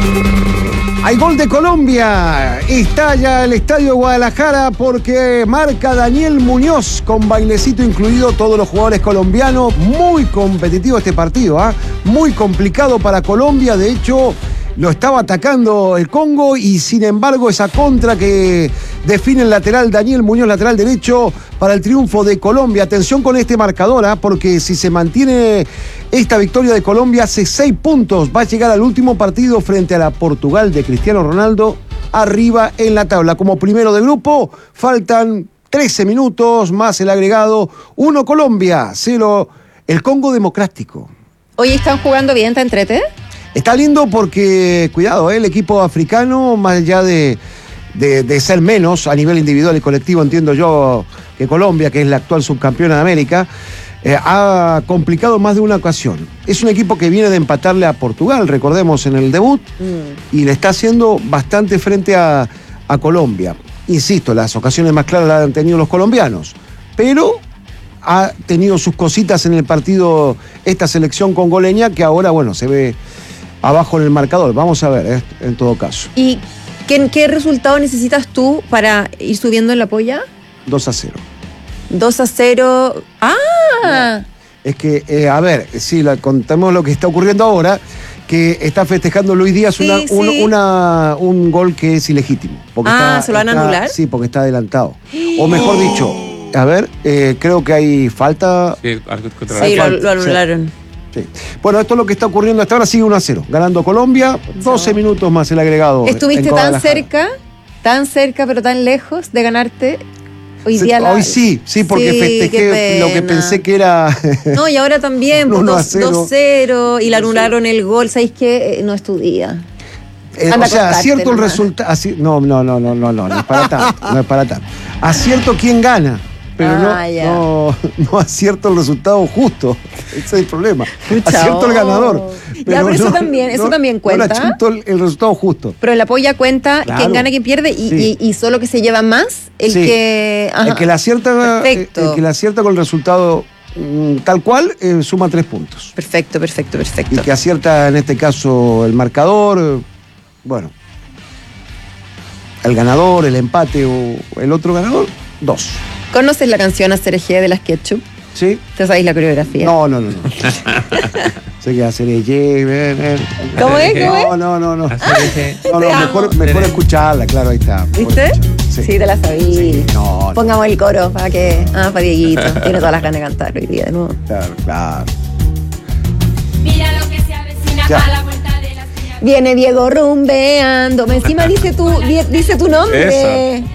Hay gol de Colombia. Estalla el estadio de Guadalajara porque marca Daniel Muñoz con bailecito incluido, todos los jugadores colombianos. Muy competitivo este partido, ¿ah? Muy complicado para Colombia. De hecho, lo estaba atacando el Congo y sin embargo esa contra que define el lateral Daniel Muñoz, lateral derecho, para el triunfo de Colombia. Atención con este marcador, ¿ah? Porque si se mantiene esta victoria de Colombia, hace seis puntos, va a llegar al último partido frente a la Portugal de Cristiano Ronaldo, arriba en la tabla. Como primero de grupo, faltan trece minutos más el agregado. uno Colombia, cero el Congo Democrático. Oye, ¿están jugando bien? ¿Te entrete? Está lindo porque, cuidado, ¿eh? El equipo africano, más allá de, de, de ser menos a nivel individual y colectivo, entiendo yo, que Colombia, que es la actual subcampeona de América, eh, ha complicado más de una ocasión. Es un equipo que viene de empatarle a Portugal, recordemos, en el debut, Mm. y le está haciendo bastante frente a, a Colombia. Insisto, las ocasiones más claras las han tenido los colombianos, pero ha tenido sus cositas en el partido esta selección congoleña que ahora, bueno, se ve abajo en el marcador. Vamos a ver, eh, en todo caso. ¿Y qué, qué resultado necesitas tú para ir subiendo en la polla? dos a cero. dos a cero. ¡Ah! Es que, eh, a ver, sí, la, contamos lo que está ocurriendo ahora, que está festejando Luis Díaz Sí, una, sí. un, una- un gol que es ilegítimo. Porque Ah, está- ¿se lo van a está- anular? Sí, porque está adelantado. O mejor dicho, a ver, eh, creo que hay falta. Sí, algo contra Sí, la- lo, lo anularon. Sí. Bueno, esto es lo que está ocurriendo hasta ahora, sigue uno a cero. Ganando Colombia, doce minutos más el agregado. Estuviste en tan Guadalajara. cerca, tan cerca, pero tan lejos de ganarte hoy Sí, día. la- Hoy sí, sí, porque Sí, festejé qué lo que pena. pensé que era. No, y ahora también, pues, uno a dos- cero. dos cero, y le anularon el gol. ¿Sabéis qué? Eh, No es tu día. Eh, Anda o a sea, acostarte acierto el nomás. resultado. No, no, no, no, no, no, no es para tanto, no es para tanto. Acierto quién gana, pero no, Ah, ya. no, no acierto el resultado justo. Ese es el problema. Pucha, acierto el oh. ganador. Ya, pero eso también- eso también cuenta. No le achunto el, el resultado justo. Pero la polla cuenta Claro. quién gana, quién pierde, y, Sí. y- y solo que se lleva más el Sí. que. Ajá. El que le acierta, el, Perfecto. el que le acierta con el resultado mm, tal cual, eh, suma tres puntos. Perfecto, perfecto, perfecto. Y que acierta en este caso el marcador, eh, bueno, el ganador, el empate o el otro ganador, dos. ¿Conoces la canción Hacer G de las Ketchup? ¿Sí? ¿Te sabéis la coreografía? No, no, no. no. Sé que hacer el ¿Cómo es? ¿Cómo es? No, no, no, no. Hacer No, no, mejor, mejor escucharla, claro, ahí está. ¿Viste? Sí, te la sabí. No, no. Pongamos el coro para que. Ah, para Dieguito. Tiene todas las ganas de cantar hoy día de nuevo. Claro, claro. Mira lo que se avecina Ya. a la vuelta de la esquina. Viene Diego rumbeando. Encima dice tu, di- dice tu nombre. Esa.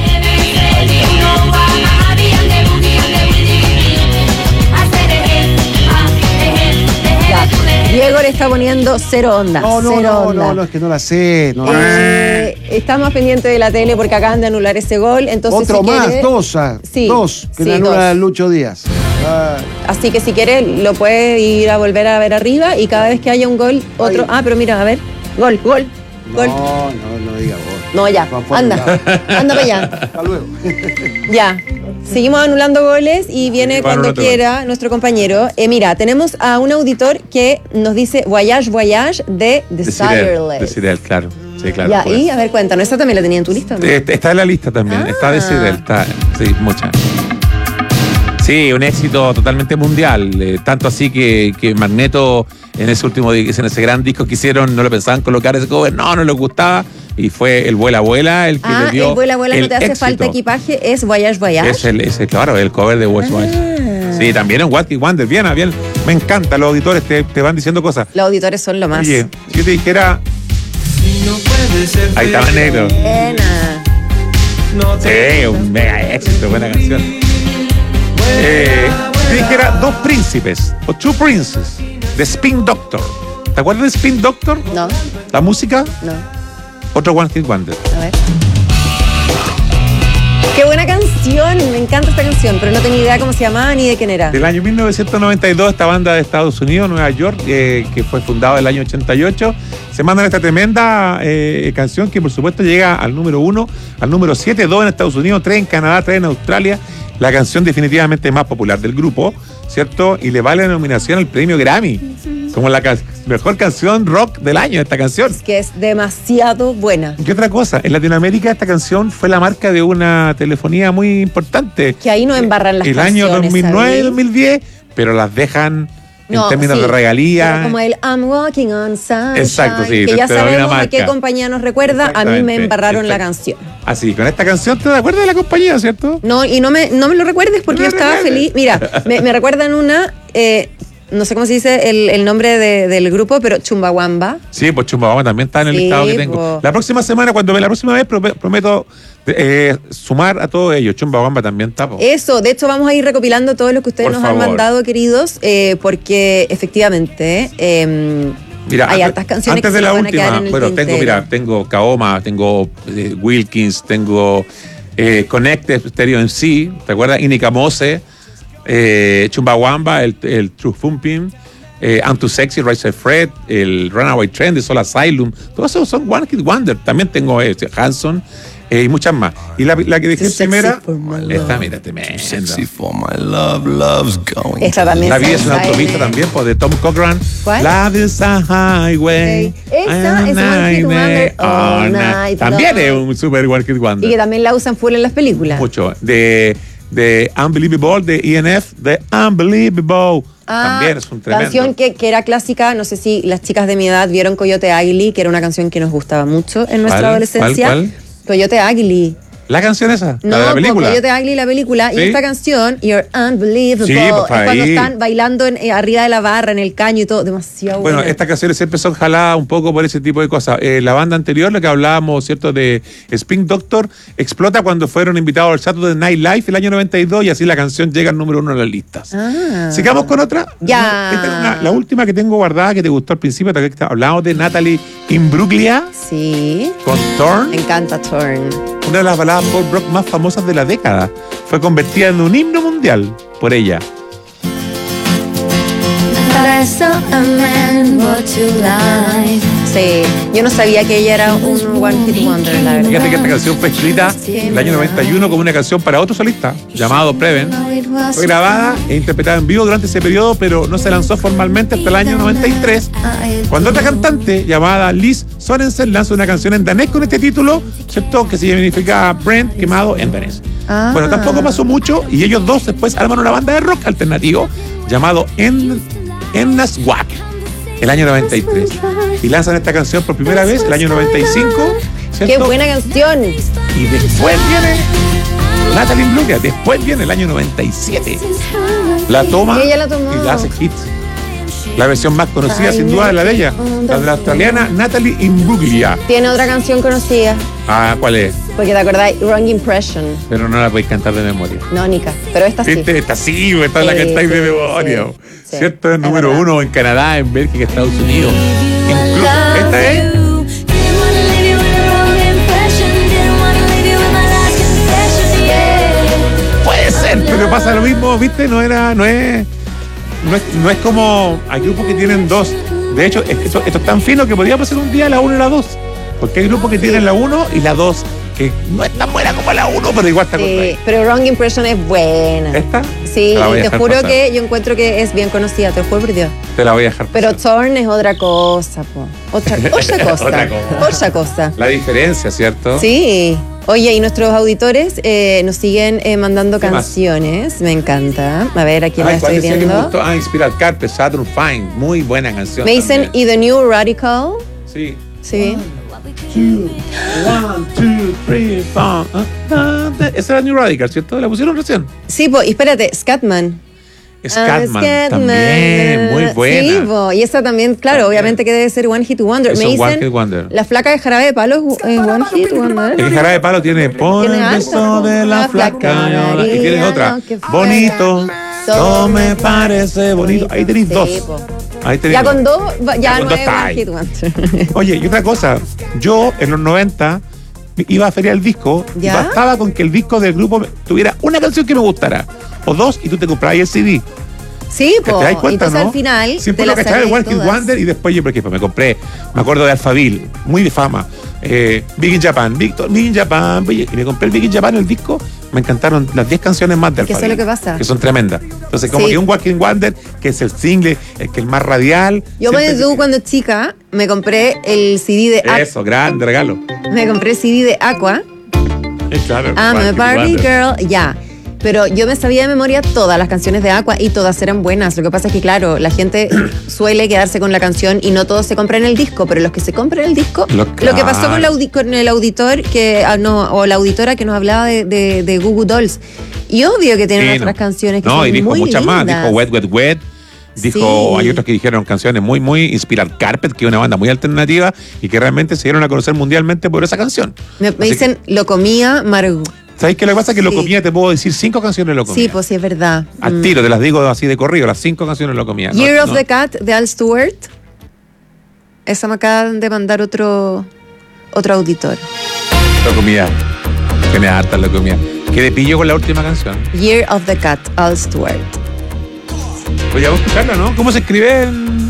Ya. Diego le está poniendo cero onda. No, no, cero no, onda. no, no, es que no la sé. No la Eh, estamos pendientes de la tele porque acaban de anular ese gol. Entonces, Otro si más, quiere- dos, ah, Sí, dos, que sí, le anula dos. Lucho Díaz. Ah, Así que si quiere lo puede ir a volver a ver arriba y cada vez que haya un gol, otro. Ah, pero mira, a ver. Gol, gol, gol. no, no, no diga vos. No, ya. Juan Pablo, Anda. Anda para allá. Hasta luego. Ya. Seguimos anulando goles y viene Sí, cuando bueno, no te quiera nuestro compañero. Eh, mira, tenemos a un auditor que nos dice Voyage, Voyage de The De Cirel, Satterley. de Cirel, claro. Sí, claro. Ya, pues. y a ver, cuéntanos, ¿esta también la tenía en tu lista? ¿No? Eh, Está en la lista también, Ah. está de Cirel, está, sí, mucha. Sí, un éxito totalmente mundial, eh, tanto así que, que Magneto en ese último, di- en ese gran disco que hicieron, no lo pensaban colocar ese cover, no, no les gustaba, y fue el Vuela Vuela el que Ah, le dio el vuela, vuela, no el te hace éxito. falta equipaje, es Voyage, Voyage. Es el, ese, claro, el cover de Watch Watch. Sí, también en What It Wonder, bien, ah, bien, me encanta, los auditores te, te van diciendo cosas. Los auditores son lo más. Oye, si yo te dijera, ahí estaba negro. Buena. Sí, un mega éxito, buena canción. Eh, si dijera Dos Príncipes, o Two Princes, de Spin Doctor. ¿Te acuerdas de Spin Doctor? No, ¿La música? no. Otro One Hit Wonder. A ver. Qué buena canción, me encanta esta canción, pero no tenía idea cómo se llamaba ni de quién era. Del año mil novecientos noventa y dos, esta banda de Estados Unidos, Nueva York, eh, que fue fundada en el año ochenta y ocho, se mandan esta tremenda eh, canción que por supuesto llega al número uno, al número siete, dos en Estados Unidos, tres en Canadá, tres en Australia. La canción definitivamente más popular del grupo, ¿cierto? Y le vale la nominación al premio Grammy, como la ca- mejor canción rock del año, esta canción. Es que es demasiado buena. ¿Qué otra cosa? En Latinoamérica esta canción fue la marca de una telefonía muy importante. Que ahí no embarran las El canciones. año dos mil nueve ¿sabes? dos mil diez, pero las dejan en No, términos sí. de regalías. Era como el I'm walking on sunshine. Exacto, sí, Que ya te- te doy una sabemos a qué marca. compañía nos recuerda. A mí me Exactamente, embarraron la exacto. canción. Así, con esta canción te acuerdas de la compañía, ¿cierto? No, y no me, no me lo recuerdes porque No yo me estaba recuerdes. feliz. Mira, me, me recuerdan una, eh, no sé cómo se dice el, el nombre de- del grupo, pero Chumbawamba. Sí, pues Chumbawamba también está en el Sí, listado que tengo. po. La próxima semana, cuando ve la próxima vez, prome- prometo eh, sumar a todos ellos. Chumbawamba también está. po. Eso, de hecho vamos a ir recopilando todo lo que ustedes Por nos favor. han mandado, queridos, eh, porque efectivamente eh, Mira, hay antes, hartas canciones antes que de se la nos van a quedar última, en el bueno, tengo, tintero. mira, tengo Kaoma, tengo eh, Wilkins, tengo eh, Connected Stereo M C, ¿te acuerdas? Inika Mose, eh, Chumbawamba, el, el True Thumping, eh, I'm Too Sexy, Rise of Fred, el Runaway Train de Soul Asylum, todos esos son One Hit Wonder. También tengo eh, Hanson eh, y muchas más. Y la, la que dije Too primera, sexy for my esta, love. mira, tremenda. Esta también La se vida es una usa, autopista eh. también, pues, de Tom Cochran. ¿Cuál? Love is a highway. Esa es One Hit Wonder all night También long. es un super One Hit Y que Wonder. también la usan full en las películas. Mucho. De, de Unbelievable, de E N F, de Unbelievable. Ah, También es un tremendo. canción que, que era clásica, no sé si las chicas de mi edad vieron Coyote Ugly, que era una canción que nos gustaba mucho en nuestra ¿Cuál? adolescencia. ¿Cuál, Coyote Ugly. ¿La canción esa? No, ¿La de la pues, película? Coyote Ugly, la película. ¿Sí? Y esta canción, You're Unbelievable, Sí, es pues, cuando ahí. están bailando en- eh, arriba de la barra, en el caño y todo. Demasiado Bueno, buena. estas canciones siempre son jaladas un poco por ese tipo de cosas. Eh, la banda anterior, lo que hablábamos, ¿cierto? De Spin Doctor, explota cuando fueron invitados al Saturday Night Live el año noventa y dos y así la canción llega al número uno en las listas. Ah. Sigamos con otra. Ya. Esta es una- la última que tengo guardada que te gustó al principio, que hablamos de Natalie Imbruglia Sí. con Torn, Me encanta Turn. una de las baladas pop rock más famosas de la década. Fue convertida en un himno mundial por ella. Sí. Yo no sabía que ella era un One Hit Wonder, la verdad. Fíjate que esta canción fue escrita en el año noventa y uno como una canción para otro solista llamado Preven. Fue grabada e interpretada en vivo durante ese periodo, pero no se lanzó formalmente hasta el año noventa y tres, cuando otra cantante llamada Liz Sorensen lanzó una canción en danés con este título, ¿cierto? Que significa Brent quemado en danés. Ah. Bueno, tampoco pasó mucho y ellos dos después arman una banda de rock alternativo llamado En, Ennaswak el año noventa y tres. Y lanzan esta canción por primera vez el año noventa y cinco, ¿cierto? ¡Qué buena canción! Y después viene Natalie Imbruglia, después viene el año noventa y siete. La toma Ella la tomó. y la hace hit. La versión más conocida, sin duda, es la de ella. La de la australiana Natalie Imbruglia. Tiene otra canción conocida. Ah, ¿cuál es? Porque te acordáis, Wrong Impression. Pero no la podéis cantar de memoria. No, Nica. Pero esta sí. ¿Viste? Esta sí, esta sí, la cantáis de memoria. Sí, sí. ¿Cierto? Es número verdad. uno en Canadá, en Bélgica, Estados Unidos. Incluso, esta es. Puede ser, pero pasa lo mismo, ¿viste? No era, no es. No es, no es como. Hay grupos que tienen dos. De hecho, es que esto, esto es tan fino que podríamos hacer un día la uno y la dos. Porque hay grupos que tienen la uno y la dos, que no es tan buena como la uno, pero igual está sí, con ahí. Pero Wrong Impression es buena. ¿Esta? Sí, te, te juro pasar. que yo encuentro que es bien conocida, te lo juro por Dios. Te la voy a dejar pasar. Pero Torn es otra cosa, po. Otra, otra cosa. otra cosa. Otra cosa. La diferencia, ¿cierto? Sí. Oye, y nuestros auditores eh, nos siguen eh, mandando canciones. Más? Me encanta. A ver, aquí la estoy viendo. Me gustó? Ah, Inspiral Carpet, Saturn Fine. Muy buena canción. Me dicen, ¿y The New Radical? Sí. Sí. Two, one, two, three, four. Esa era New Radical, ¿cierto? ¿La pusieron recién? Sí, pues, y espérate, Scatman. Scatman, ah, Scatman también, muy buena. Sí, bo, y esa también, claro, también. Obviamente que debe ser One Hit Wonder. Eso, Me dicen, One Hit Wonder. La flaca de Jarabe de Palo es One Hit Wonder. El Jarabe de Palo tiene Por el beso de la flaca y, y tiene otra, bonito, todo me parece bonito. Ahí tenéis dos. Ahí tenéis ya dos. con dos, ya, ya con no dos es One Hit Wonder. Oye, y otra cosa, yo en los noventa iba a feriar el disco ¿Ya? y bastaba con que el disco del grupo tuviera una canción que me gustara, o dos, y tú te comprabas el C D. Sí, pues. ¿Te das cuenta, entonces no? al final. Siempre lo cachaba el One Hit Wonder y después yo, porque me compré, me acuerdo de Alphaville, muy de fama. Eh, Big in Japan, Big, Big in Japan, Big, y me compré el Big in Japan, el disco. Me encantaron las diez canciones más de Alphaville. ¿Qué es lo que pasa? Que son tremendas. Entonces, como sí. que un One Hit Wonder, que es el single, el que es más radial. Yo me que... cuando chica me compré el C D de Aqua. Eso, grande regalo. Me compré el C D de Aqua. Claro, I'm a Barbie Girl, ya. Yeah. Pero yo me sabía de memoria todas las canciones de Aqua y todas eran buenas. Lo que pasa es que, claro, la gente suele quedarse con la canción y no todos se compran el disco, pero los que se compran el disco, lo, lo que pasó con, la audi- con el auditor que no, o la auditora que nos hablaba de, de, de Goo Goo Dolls. Y obvio que tienen sí, otras no. canciones que no, son y dijo muy muchas lindas. más, dijo Wet, Wet, Wet. Dijo, sí. Hay otros que dijeron canciones muy, muy Inspiral Carpet, que es una banda muy alternativa y que realmente se dieron a conocer mundialmente por esa canción. Me, me dicen, que, lo comía Margot. ¿Sabes qué? Lo que pasa es que sí. Lo comía, te puedo decir cinco canciones lo comía. Sí, pues sí, es verdad. Al mm. tiro, te las digo así de corrido, las cinco canciones lo comía. Year no, of no. the Cat de Al Stewart. Esa me acaban de mandar otro, otro auditor. Lo comía. Tiene harta lo comía. Que de pillo con la última canción. Year of the Cat, Al Stewart. Pues ya vamos a escucharla, ¿no? ¿Cómo se escribe en...?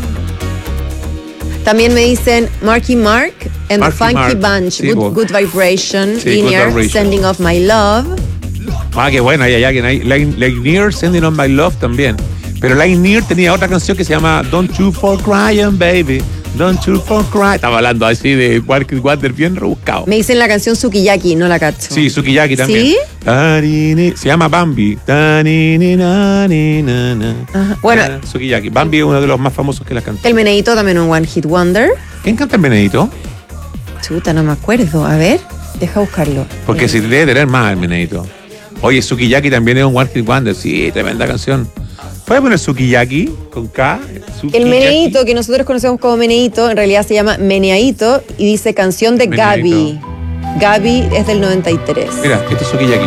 También me dicen Marky Mark and Marky the Funky Mark. Bunch, Sí, good, good Vibration, sí, Linear, Good Vibration. Sending Off My Love. Ah, qué bueno, hay allá, hay Lanier, Sending On My Love también. Pero Lanier tenía otra canción que se llama Don't You For Crying, Baby. Don't You For Cry. Estaba hablando así de One Hit Wonder bien rebuscado. Me dicen la canción Sukiyaki, no la cacho. Sí, Sukiyaki también. ¿Sí? Tarini, se llama Bambi. Tarini, nani, na, na. Ajá. Bueno, ah, Sukiyaki. Bambi es uno de los más famosos que la canta. El Meneíto también un One Hit Wonder. ¿Quién canta el Meneíto? Chuta, no me acuerdo. A ver, deja buscarlo. Porque si debe tener más el Meneíto. Oye, Sukiyaki también es un One Hit Wonder. Sí, tremenda canción. ¿Puedes poner Sukiyaki con K? Sukiyaki. El Meneíto, que nosotros conocemos como Meneíto, en realidad se llama Meneaíto y dice canción de Meneíto. Gaby. Gaby es del noventa y tres. Mira, este es Sukiyaki.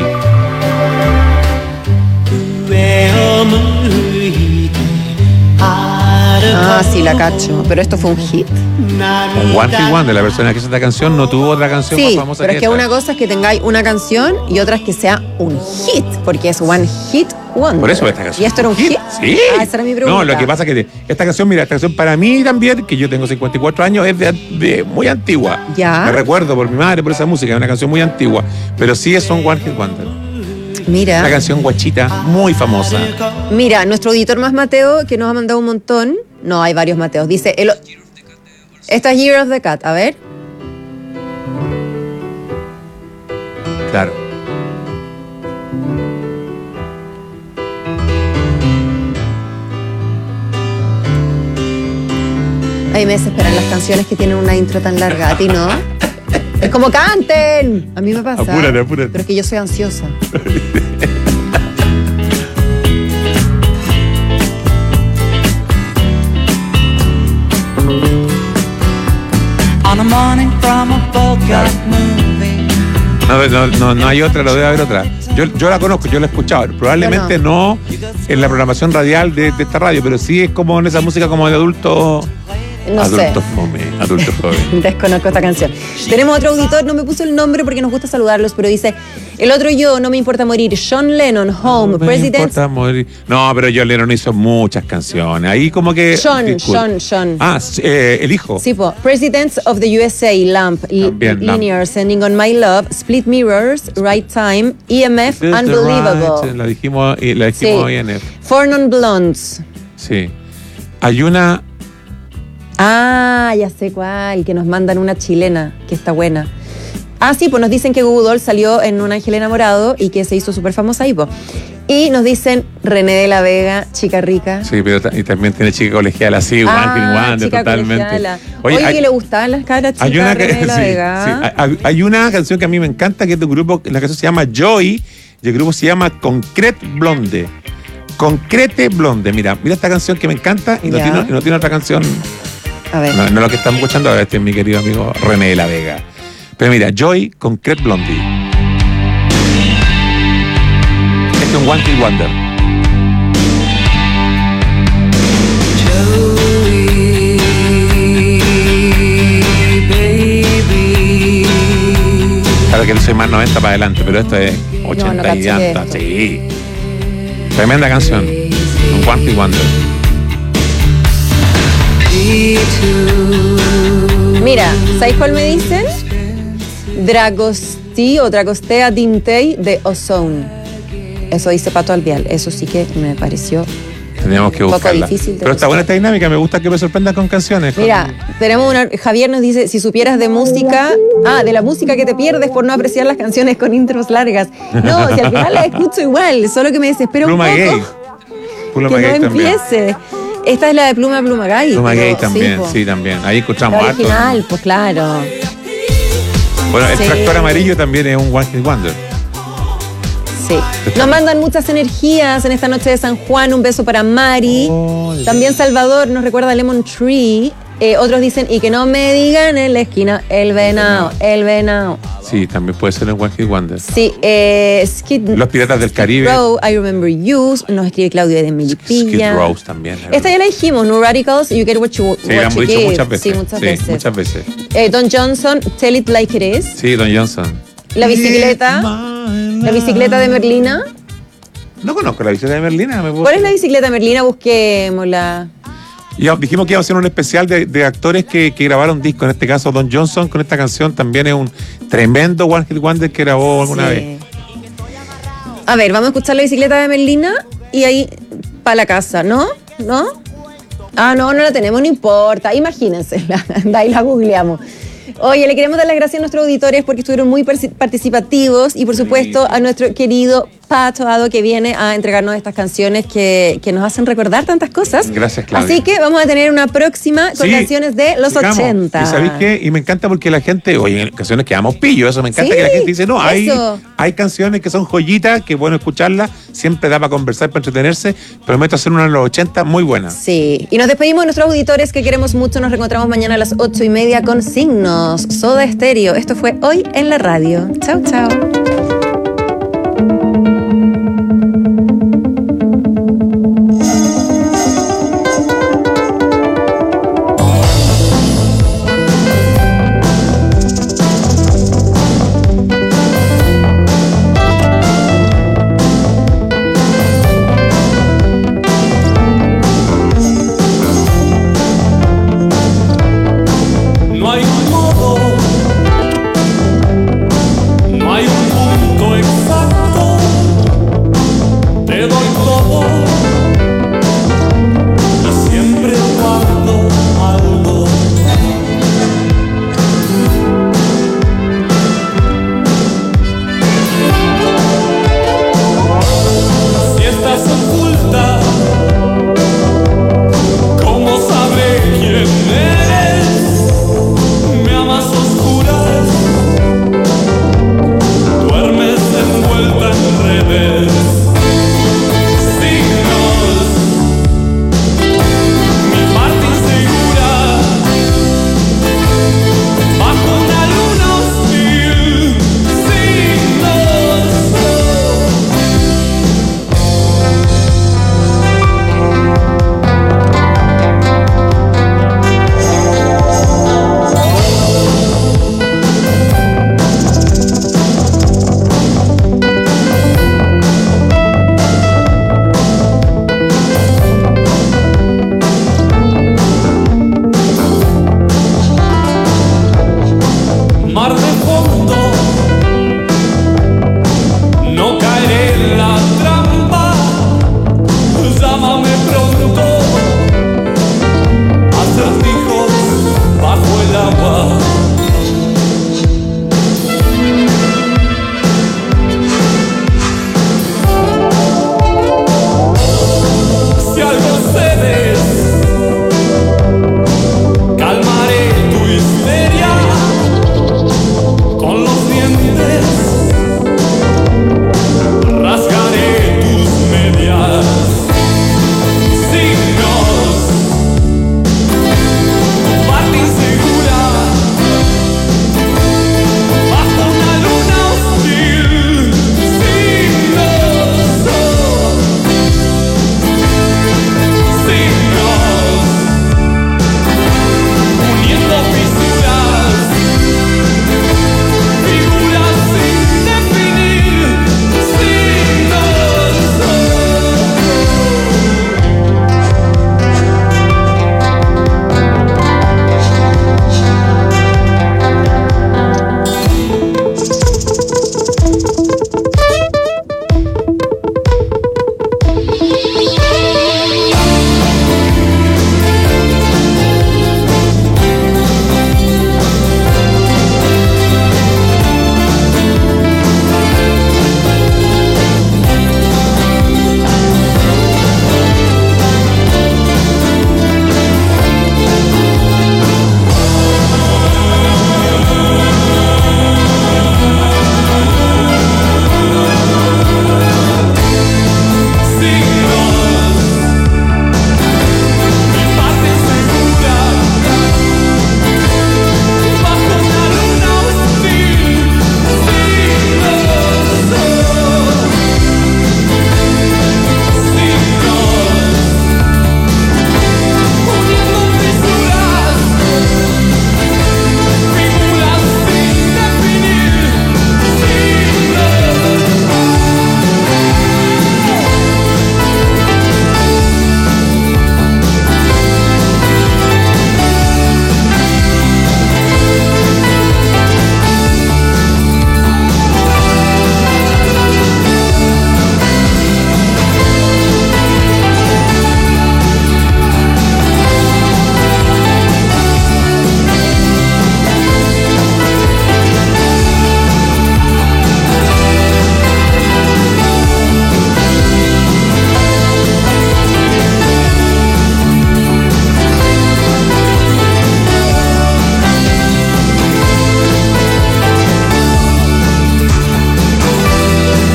Ah, sí, la cacho. Pero esto fue un hit. Un One Hit Wonder, la persona que hizo esta canción no tuvo otra canción sí, más famosa pero que es que esta. una cosa es que tengáis una canción y otra es que sea un hit, porque es One Hit Wonder. Por eso esta canción. ¿Y esto era un hit? Sí. Ah, esa era mi pregunta. No, lo que pasa es que esta canción, mira, esta canción para mí también, que yo tengo cincuenta y cuatro años, es de, de muy antigua. Ya. Me recuerdo por mi madre, por esa música, es una canción muy antigua, pero sí es un One Hit Wonder. Mira. Una canción guachita, muy famosa. Mira, nuestro auditor más Mateo, que nos ha mandado un montón. No, hay varios Mateos. Dice, el... esta es Year of the Cat. A ver. Claro. Ahí me desesperan las canciones que tienen una intro tan larga. A ti no. Es como canten. A mí me pasa. Apúrate, apúrate. Pero es que yo soy ansiosa. on a morning from a Bogart movie. No, no, no, no hay otra, lo debe haber otra. Yo, yo la conozco, yo la he escuchado. Probablemente no en la programación radial de, de esta radio, pero sí es como en esa música como de adulto. No adulto sé. fome, adulto joven. Desconozco esta canción. Tenemos otro auditor, no me puso el nombre porque nos gusta saludarlos, pero dice, el otro yo, no me importa morir, John Lennon, Home, No me President... importa morir. No, pero John Lennon hizo muchas canciones. Ahí como que. John, disculpe. John, John. Ah, eh, el hijo. Sí, po. Presidents of the U S A, Lamp, L- También, Lamp. Linear, Sending on My Love, Split Mirrors, Right Time, E M F, This is the Unbelievable. right, La dijimos, y la dijimos Sí. I N F. Four Non Blondes. Sí. Hay una. Ah, ya sé cuál, que nos mandan una chilena, que está buena. Ah, sí, pues nos dicen que Google Doll salió en Un Ángel Enamorado y que se hizo súper famosa ahí, po. Y nos dicen René de la Vega, chica rica. Sí, pero ta- y también tiene chica colegiala, sí, Ah, One Hit Wonder, chica totalmente. colegiala. Oye, Oye, hay- que le gustaban las caras chicas Hay una, a René de la sí, Vega. sí. Hay- hay una canción que a mí me encanta, que es de un grupo, la canción se llama Joy, y el grupo se llama Concrete Blonde. Concrete Blonde, mira, mira esta canción que me encanta y no Ya. tiene, y no tiene otra canción. A ver. No, no lo que estamos escuchando ahora, este es mi querido amigo René de la Vega. Pero mira, Joy, Concrete Blondie. Este es un One Hit Wonder. Claro que no soy más noventa para adelante, pero esto es ochenta caché y que tantas, esto. sí. Tremenda canción. Un One Hit Wonder. Mira, ¿sabéis cuál me dicen? Dragosti o Dragostea Dintei de Ozone. Eso dice Pato Albial. Eso sí que me pareció. Teníamos que Un poco buscarla. difícil de Pero está buena esta dinámica, me gusta que me sorprendan con canciones. con- Mira, tenemos una. Javier nos dice: si supieras de música. Ah, de la música que te pierdes por no apreciar las canciones con intros largas. No, si al final las escucho igual, solo que me desespero Pluma un poco. Gay. Pluma que Gay no también. empiece. Esta es la de Pluma Pluma Gay. Pluma pero- Gay también, po. sí, también. Ahí La escuchamos harto. original, pues claro. Bueno, el Sí. tractor amarillo también es un One Hit Wonder. Sí. Nos mandan muchas energías en esta noche de San Juan. Un beso para Mari. También Salvador nos recuerda Lemon Tree. Eh, otros dicen, y que no me digan en la esquina, el venado, el venado. Sí, también puede ser un One Hit Wonder. Sí, eh, Skid, Los Piratas del Caribe. Row, I Remember You, nos escribe Claudio de Skid Melipilla. Row también. Esta ya la dijimos, New Radicals, You Get What You, Sí, la what hemos you dicho give. muchas veces. Sí, muchas Sí, veces. muchas veces. Eh, Don Johnson, Tell It Like It Is. Sí, Don Johnson. La bicicleta. La bicicleta de Merlina. No conozco la bicicleta de Merlina. ¿me puedo- ¿Cuál es la bicicleta de Merlina? Busquémosla. Ya dijimos que iba a hacer un especial de, de actores que, que grabaron discos. En este caso, Don Johnson con esta canción también es un tremendo One Hit Wonder que grabó alguna Sí. vez. A ver, vamos a escuchar la bicicleta de Merlina y ahí para la casa, ¿no? ¿No? Ah, no, no la tenemos, no importa. Imagínense, la, de ahí la googleamos. Oye, le queremos dar las gracias a nuestros auditores porque estuvieron muy parci- participativos y por supuesto a nuestro querido Pato Ado que viene a entregarnos estas canciones que, que nos hacen recordar tantas cosas. Gracias, Claudia. Así que vamos a tener una próxima con Sí, canciones de los sigamos. ochenta. ¿Y sabéis qué? Y me encanta porque la gente, oye, en canciones que damos pillo, eso me encanta Sí, que la gente dice, no, hay, eso. hay canciones que son joyitas, que es bueno escucharlas, siempre da para conversar, para entretenerse, prometo hacer una en los ochenta muy buena. Sí, y nos despedimos de nuestros auditores que queremos mucho. Nos reencontramos mañana a las ocho y media con Signos, Soda Estéreo. Esto fue Hoy en la Radio. Chao, chao.